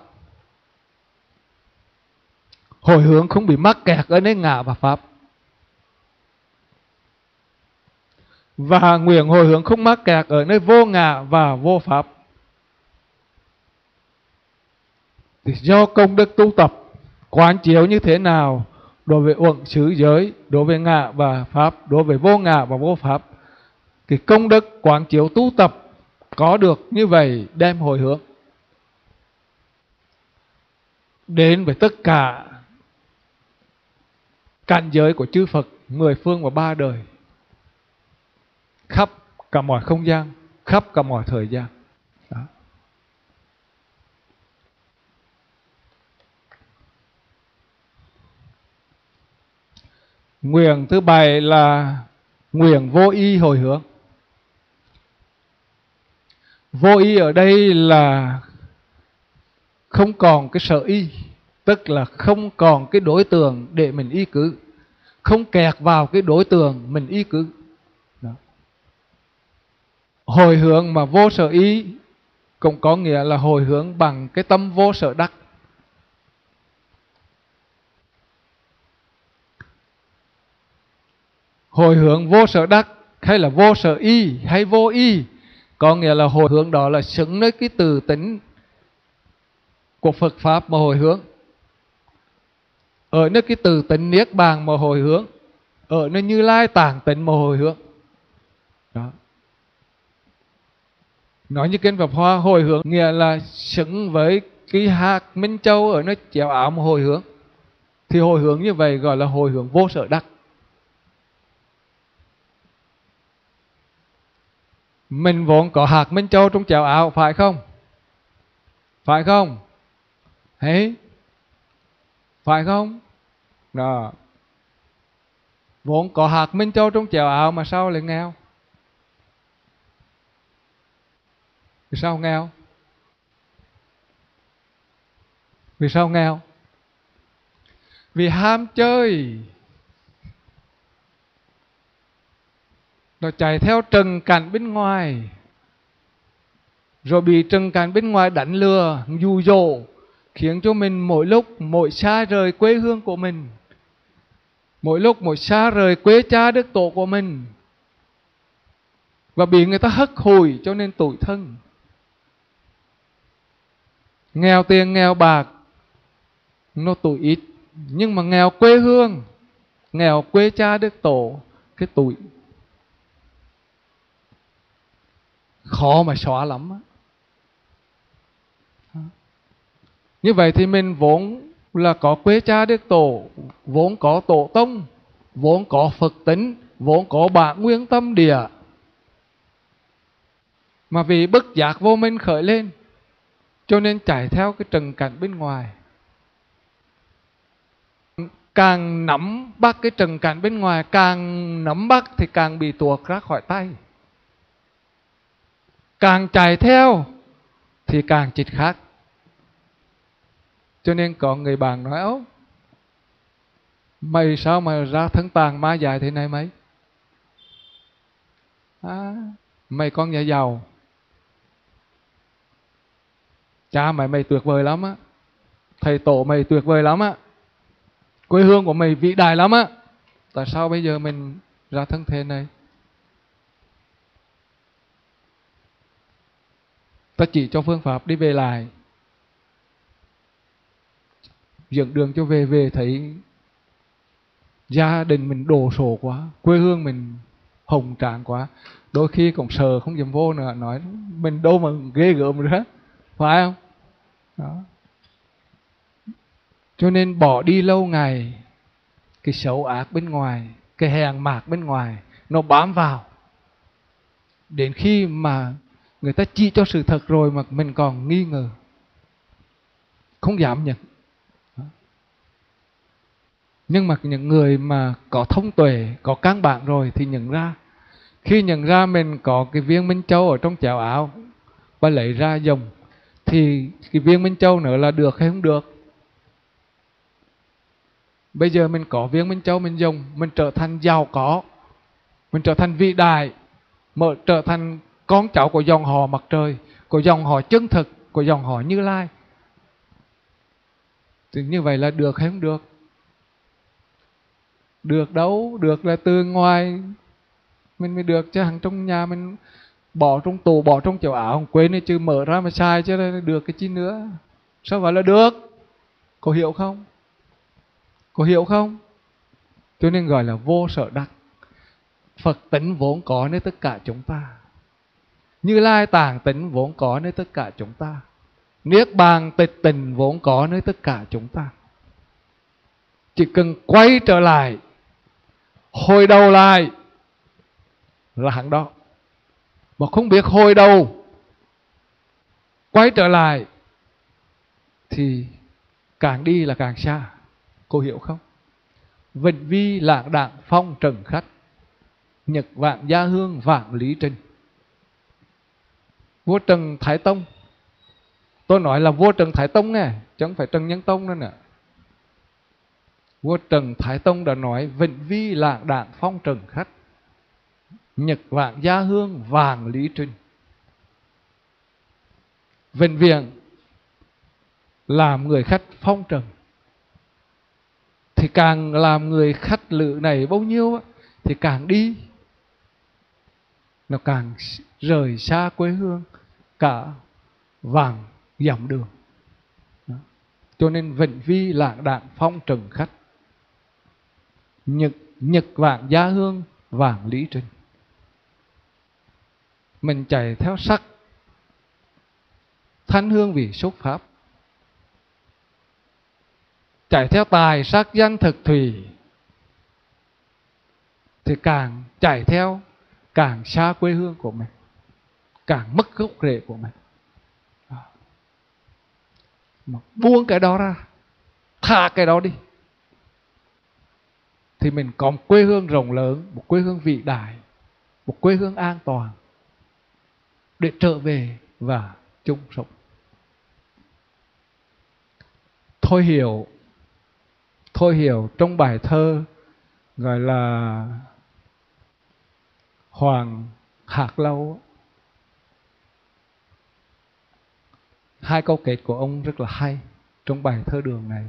Hồi hướng không bị mắc kẹt ở nơi ngã và pháp. Và nguyện hồi hướng không mắc kẹt ở nơi vô ngã và vô pháp. Thì do công đức tu tập quán chiếu như thế nào đối với uẩn xứ giới, đối với ngã và pháp, đối với vô ngã và vô pháp, cái công đức quán chiếu tu tập có được như vậy đem hồi hướng đến với tất cả cảnh giới của chư Phật mười phương và ba đời, khắp cả mọi không gian, khắp cả mọi thời gian. Đó. Nguyện thứ bảy là nguyện vô y hồi hướng. Vô y ở đây là không còn cái sở y, tức là không còn cái đối tượng để mình y cứ, không kẹt vào cái đối tượng mình y cứ. Đó. Hồi hướng mà vô sở y cũng có nghĩa là hồi hướng bằng cái tâm vô sở đắc. Hồi hướng vô sở đắc hay là vô sở y hay vô y, có nghĩa là hồi hướng đó là xứng với cái từ tính của Phật Pháp mà hồi hướng, ở nơi cái từ tính Niết Bàn mà hồi hướng, ở nơi Như Lai tạng tính mà hồi hướng. Đó. Nói như kinh Pháp Hoa, hồi hướng nghĩa là xứng với cái hạt Minh Châu ở nơi chéo áo mà hồi hướng. Thì hồi hướng như vậy gọi là hồi hướng vô sở đắc. Mình vốn có hạt Minh Châu trong chéo áo, phải không? Phải không? Hey. Phải không? Đó. Vốn có hạt Minh Châu trong chéo áo mà sao lại nghèo? Vì sao nghèo? Vì sao nghèo? Vì ham chơi. Nó chạy theo trần cảnh bên ngoài, rồi bị trần cảnh bên ngoài đánh lừa, dụ dỗ, khiến cho mình mỗi lúc mỗi xa rời quê hương của mình, mỗi lúc mỗi xa rời quê cha đức tổ của mình, và bị người ta hất hủi cho nên tủi thân. Nghèo tiền nghèo bạc nó tủi ít, nhưng mà nghèo quê hương, nghèo quê cha đức tổ, cái tủi khó mà xóa lắm á. Như vậy thì mình vốn là có quê cha đức tổ, vốn có tổ tông, vốn có Phật tính, vốn có bản nguyên tâm địa, mà vì bất giác vô minh khởi lên, cho nên chạy theo cái trần cảnh bên ngoài. Càng nắm bắt cái trần cảnh bên ngoài, càng nắm bắt thì càng bị tuột ra khỏi tay. Càng chạy theo thì càng chịch khác. Cho nên có người bạn nói: ố, Mày sao mà ra thân tàn ma dại thế này mày? À, mày con nhà giàu, cha mày mày tuyệt vời lắm á, thầy tổ mày tuyệt vời lắm á, quê hương của mày vĩ đại lắm á, tại sao bây giờ mình ra thân thế này? Ta chỉ cho phương pháp đi về lại, dẫn đường cho về, về thấy gia đình mình đồ sộ quá, quê hương mình hồng tráng quá, đôi khi cũng sợ không dám vô nữa, nói mình đâu mà ghê gớm nữa, phải không? Đó. Cho nên bỏ đi lâu ngày, cái xấu ác bên ngoài, cái hèn mạc bên ngoài nó bám vào, đến khi mà người ta chỉ cho sự thật rồi mà mình còn nghi ngờ, không dám nhận. Nhưng mà những người mà có thông tuệ, có căn bản rồi thì nhận ra. Khi nhận ra mình có cái viên minh châu ở trong chảo áo và lấy ra dùng, thì cái viên minh châu nữa là được hay không được? Bây giờ mình có viên minh châu mình dùng, mình trở thành giàu có, mình trở thành vĩ đại, mở trở thành con cháu của dòng họ mặt trời, của dòng họ chân thực, của dòng họ Như Lai. Thì như vậy là được hay không được? Được đâu, được là từ ngoài mình mới được, chứ hẳn trong nhà mình bỏ trong tủ, bỏ trong chảo áo, không quên chứ mở ra mà xài chứ được cái chi nữa. Sao gọi là được? Có hiểu không? Có hiểu không? Cho nên gọi là vô sở đắc. Phật tính vốn có nơi tất cả chúng ta, Như Lai tàng tính vốn có nơi tất cả chúng ta, Niết bàn tịch tình vốn có nơi tất cả chúng ta. Chỉ cần quay trở lại, hồi đầu lại là hẳn đó. Mà không biết hồi đầu, quay trở lại thì càng đi là càng xa. Cô hiểu không? Vịnh vi lạng đạng phong trần khách, nhật vạn gia hương vạn lý trình. Vua Trần Thái Tông, tôi nói là vua Trần Thái Tông nghe, chứ không phải Trần Nhân Tông nữa nè. Vua Trần Thái Tông đã nói vịnh vi lạng đạng phong trần khách, nhật vạn gia hương vạn lý trình. Vĩnh viễn làm người khách phong trần, thì càng làm người khách lự này bao nhiêu thì càng đi, nó càng rời xa quê hương cả vàng dặm đường. Đó. Cho nên vịnh vi lạng đạng phong trần khách, nhật, nhật vạn gia hương vàng lý trình. Mình chạy theo sắc thanh hương vị xúc pháp, chạy theo tài sắc danh thực thùy, thì càng chạy theo càng xa quê hương của mình, càng mất gốc rễ của mình. Mà buông cái đó ra, thả cái đó đi, thì mình có một quê hương rộng lớn, một quê hương vĩ đại, một quê hương an toàn để trở về và chung sống. Thôi Hiểu, Thôi Hiểu trong bài thơ gọi là Hoàng Hạc Lâu, hai câu kết của ông rất là hay trong bài thơ đường này.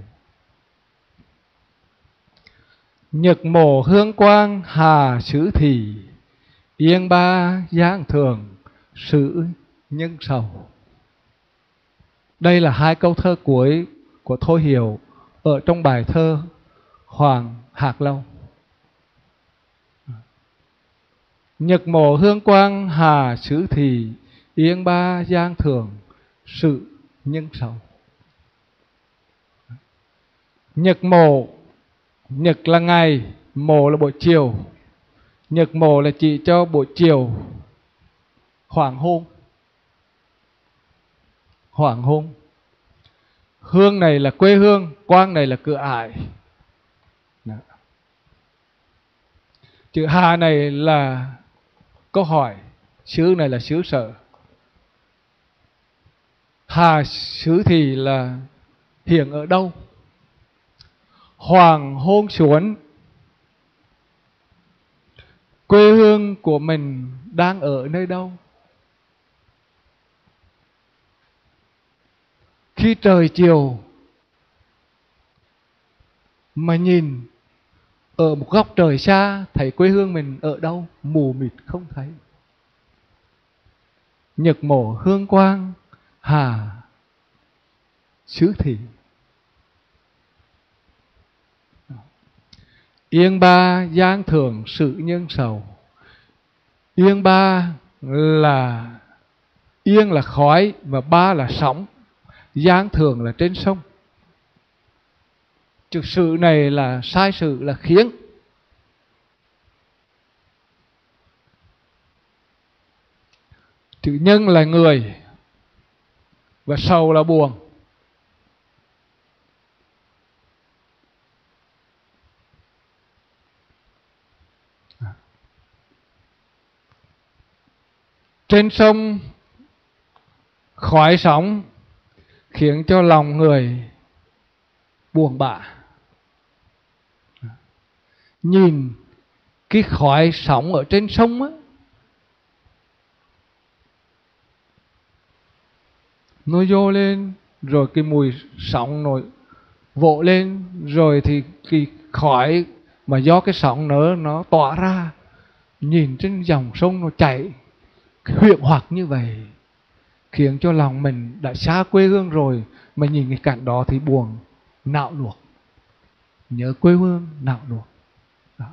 Nhật mổ hương quang hà sử thị, yên ba giang thường sự nhân sầu. Đây là hai câu thơ cuối của Thôi Hiểu ở trong bài thơ Hoàng Hạc Lâu. Nhật mổ hương quang hà sử thị, yên ba giang thường sự nhân sầu. Nhật mổ, nhật là ngày, mổ là buổi chiều. Nhật mổ là chỉ cho buổi chiều hoàng hôn. Hoàng hôn. Hương này là quê hương, quang này là cửa ải. Đó. Chữ hà này là câu hỏi, xứ này là xứ sở. Hà xứ thì là hiện ở đâu. Hoàng hôn xuống, quê hương của mình đang ở nơi đâu? Khi trời chiều mà nhìn ở một góc trời xa, thấy quê hương mình ở đâu? Mù mịt không thấy. Nhật mổ hương quang, hà xứ thị. Yên ba giang thường sự nhân sầu. Yên ba là yên là khói và ba là sóng. Giang thường là trên sông. Chữ sự này là sai sự là khiến. Chữ nhân là người và sầu là buồn. Trên sông khói sóng khiến cho lòng người buồn bã. Nhìn cái khói sóng ở trên sông á, nó vô lên, rồi cái mùi sóng nổi vỗ lên, rồi thì cái khói mà do cái sóng nữa nó tỏa ra, nhìn trên dòng sông nó chảy huyễn hoặc như vậy, khiến cho lòng mình đã xa quê hương rồi, mà nhìn cái cảnh đó thì buồn não nuột, nhớ quê hương não nuột. Đó.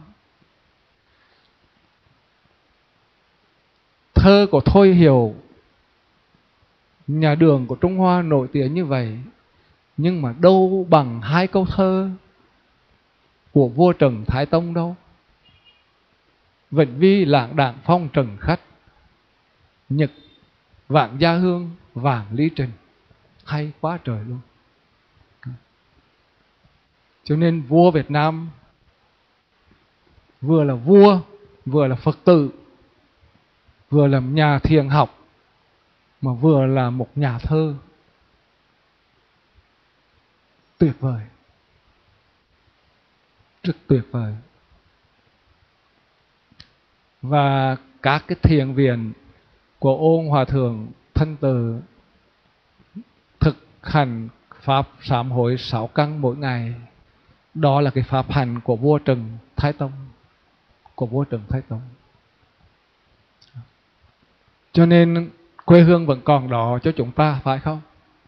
Thơ của Thôi Hiểu, nhà đường của Trung Hoa nổi tiếng như vậy, nhưng mà đâu bằng hai câu thơ của vua Trần Thái Tông đâu. Vịnh vi lãng đảng phong trần khách, nhật vạn gia hương vàng lý trình. Hay quá trời luôn. Cho nên vua Việt Nam vừa là vua, vừa là Phật tử, vừa là nhà thiền học, mà vừa là một nhà thơ. Tuyệt vời, rất tuyệt vời. Và các cái thiền viện của Ôn Hòa Thượng Thân Từ thực hành pháp sám hối sáu căn mỗi ngày. Đó là cái pháp hành của vua Trần Thái Tông, của vua Trần Thái Tông. Cho nên quê hương vẫn còn đó cho chúng ta, phải không?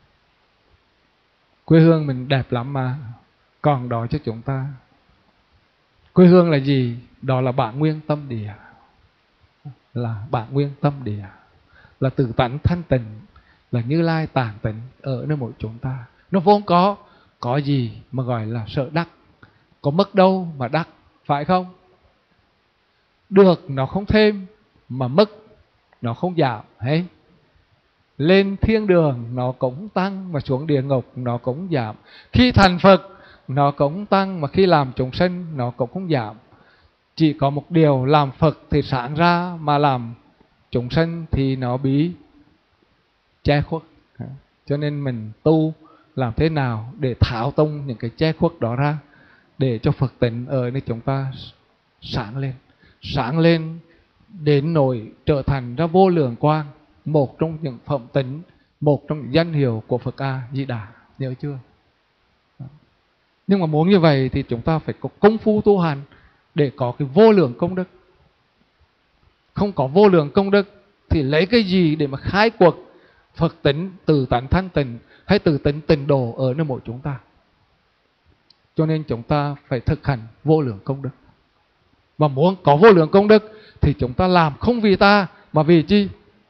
Quê hương mình đẹp lắm mà, còn đó cho chúng ta. Quê hương là gì? Đó là bản nguyên tâm địa. Là bản nguyên tâm địa, là tự tánh thanh tịnh, là Như Lai tản tịnh ở nơi mỗi chúng ta. Nó vốn có, có gì mà gọi là sợ đắc? Có mất đâu mà đắc, phải không? Được nó không thêm, mà mất nó không giảm. Hey? Lên thiên đường nó cũng tăng, mà xuống địa ngục nó cũng giảm. Khi thành Phật nó cũng tăng, mà khi làm chúng sinh nó cũng không giảm. Chỉ có một điều, làm Phật thì sáng ra, mà làm chúng sinh thì nó bị che khuất. Cho nên mình tu làm thế nào để tháo tung những cái che khuất đó ra, để cho Phật tịnh ở nơi chúng ta sáng lên. Sáng lên đến nỗi trở thành ra vô lượng quang, một trong những phẩm tính, một trong những danh hiệu của Phật A Di Đà. Nhớ chưa? Nhưng mà muốn như vậy thì chúng ta phải có công phu tu hành để có cái vô lượng công đức. Không có vô lượng công đức thì lấy cái gì để mà khai cuộc Phật tính từ tánh thanh tịnh, hay từ tính tịnh độ ở nơi mỗi chúng ta? Cho nên chúng ta phải thực hành vô lượng công đức. Và muốn có vô lượng công đức thì chúng ta làm không vì ta, mà vì chi?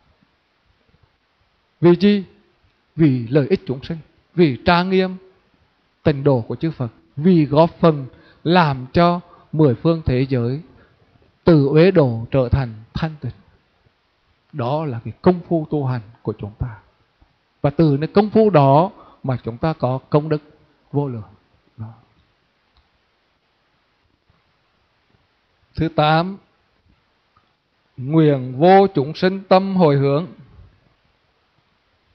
Vì chi? Vì lợi ích chúng sinh, vì trang nghiêm tịnh độ của chư Phật, vì góp phần làm cho mười phương thế giới từ uế độ trở thành thanh tịnh. Đó là cái công phu tu hành của chúng ta. Và từ cái công phu đó mà chúng ta có công đức vô lượng. Đó. Thứ tám, nguyện vô chúng sinh tâm hồi hướng.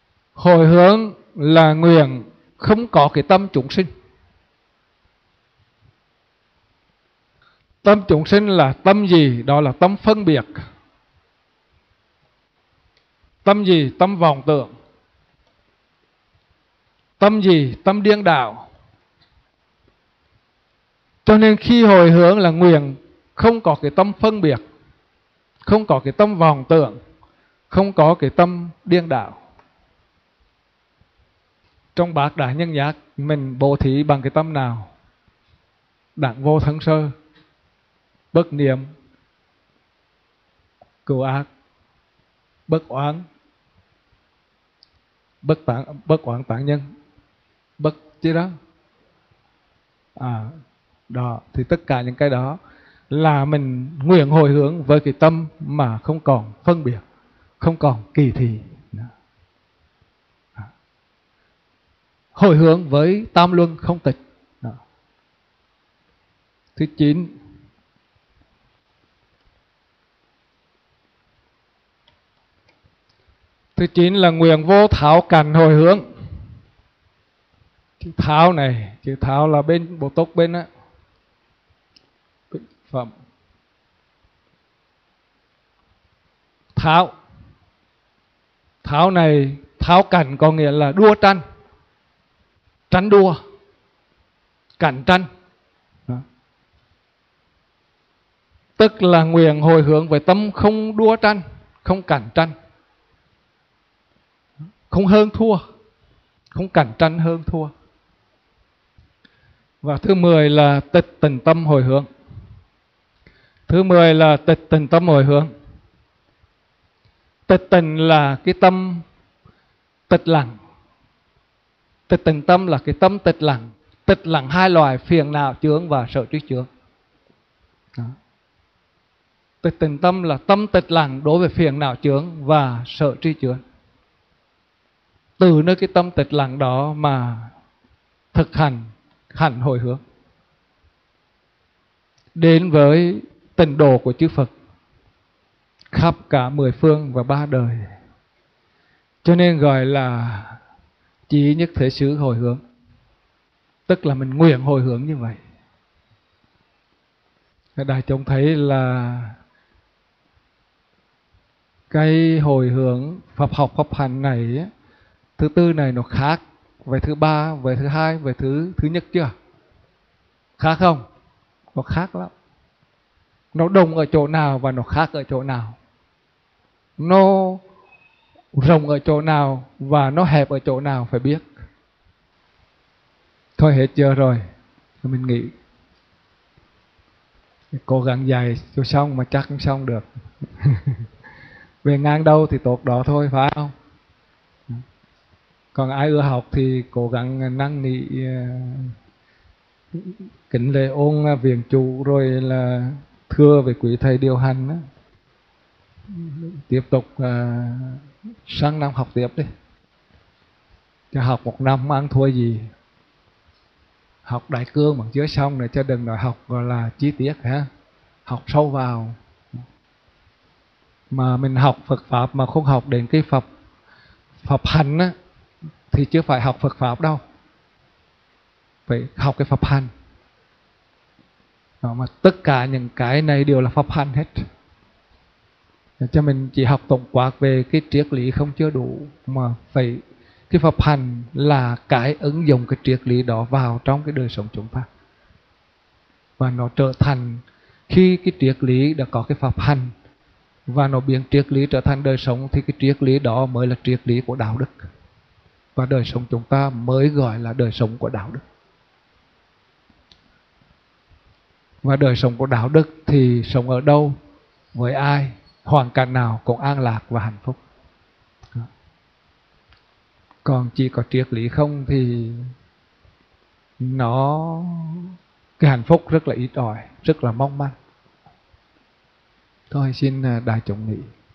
Hồi hướng là nguyện không có cái tâm chúng sinh. Tâm chúng sinh là tâm gì? Đó là tâm phân biệt. Tâm gì? Tâm vọng tưởng. Tâm gì? Tâm điên đảo. Cho nên khi hồi hướng là nguyện không có cái tâm phân biệt, không có cái tâm vọng tưởng, không có cái tâm điên đảo. Trong bát đại nhân giác mình bố thí bằng cái tâm nào? Đẳng vô thân sơ, bất niệm, cửu ác, bất oán, bất tán, bất oán tán nhân, bất chứ đó. À, đó thì tất cả những cái đó là mình nguyện hồi hướng với cái tâm mà không còn phân biệt, không còn kỳ thị. Hồi hướng với tam luân không tịch. Đó. Thứ chín, thứ chín là nguyện vô tháo cảnh hồi hướng. Chữ tháo này, chữ tháo là bên bộ túc bên á, phẩm tháo. Tháo này, tháo cảnh có nghĩa là đua tranh, tranh đua, cảnh tranh. Đó. Tức là nguyện hồi hướng với tâm không đua tranh, không cảnh tranh, không hơn thua, không cảnh tranh hơn thua. Và thứ mười là tịch tịnh tâm hồi hướng. Thứ mười là tịch tịnh tâm hồi hướng. Tịch tịnh là cái tâm tịch lặng. Tịch tịnh tâm là cái tâm tịch lặng. Tịch lặng hai loại: phiền não chướng và sở trí chướng. Đó. Tịch tịnh tâm là tâm tịch lặng đối với phiền não chướng và sở trí chướng. Từ nơi cái tâm tịch lặng đó mà thực hành hạnh hồi hướng đến với tịnh độ của chư Phật khắp cả mười phương và ba đời. Cho nên gọi là chí nhất thể xứ hồi hướng. Tức là mình nguyện hồi hướng như vậy. Đại chúng thấy là cái hồi hướng Pháp học Pháp hành này, thứ tư này nó khác với thứ ba, với thứ hai, với thứ thứ nhất chưa? Khác không? Nó khác lắm. Nó đồng ở chỗ nào và nó khác ở chỗ nào? Nó rộng ở chỗ nào và nó hẹp ở chỗ nào phải biết. Thôi hết giờ rồi, mình nghĩ cố gắng dạy cho xong mà chắc không xong được. Về ngang đâu thì tốt đó thôi, phải không? Còn ai ưa học thì cố gắng năn nỉ kính lễ ôn viện chủ, rồi là thưa về quý thầy điều hành đó. Tiếp tục uh, sang năm học tiếp đi. Cho học một năm không ăn thua gì. Học đại cương mà chưa xong này, cho đừng nói học gọi là chi tiết ha. Học sâu vào. Mà mình học Phật Pháp mà không học đến cái Pháp Pháp hành á, thì chưa phải học Phật Pháp đâu. Phải học cái Pháp hành. Đó, mà tất cả những cái này đều là Pháp hành hết. Cho mình chỉ học tổng quát về cái triết lý không chưa đủ, mà phải cái Pháp hành là cái ứng dụng cái triết lý đó vào trong cái đời sống chúng ta. Và nó trở thành, khi cái triết lý đã có cái Pháp hành và nó biến triết lý trở thành đời sống, thì cái triết lý đó mới là triết lý của đạo đức. Và đời sống chúng ta mới gọi là đời sống của đạo đức. Và đời sống của đạo đức thì sống ở đâu, với ai, hoàn cảnh nào cũng an lạc và hạnh phúc. Còn chỉ có triết lý không thì nó, cái hạnh phúc rất là ít ỏi, rất là mong manh. Thôi xin đại chúng nghĩ.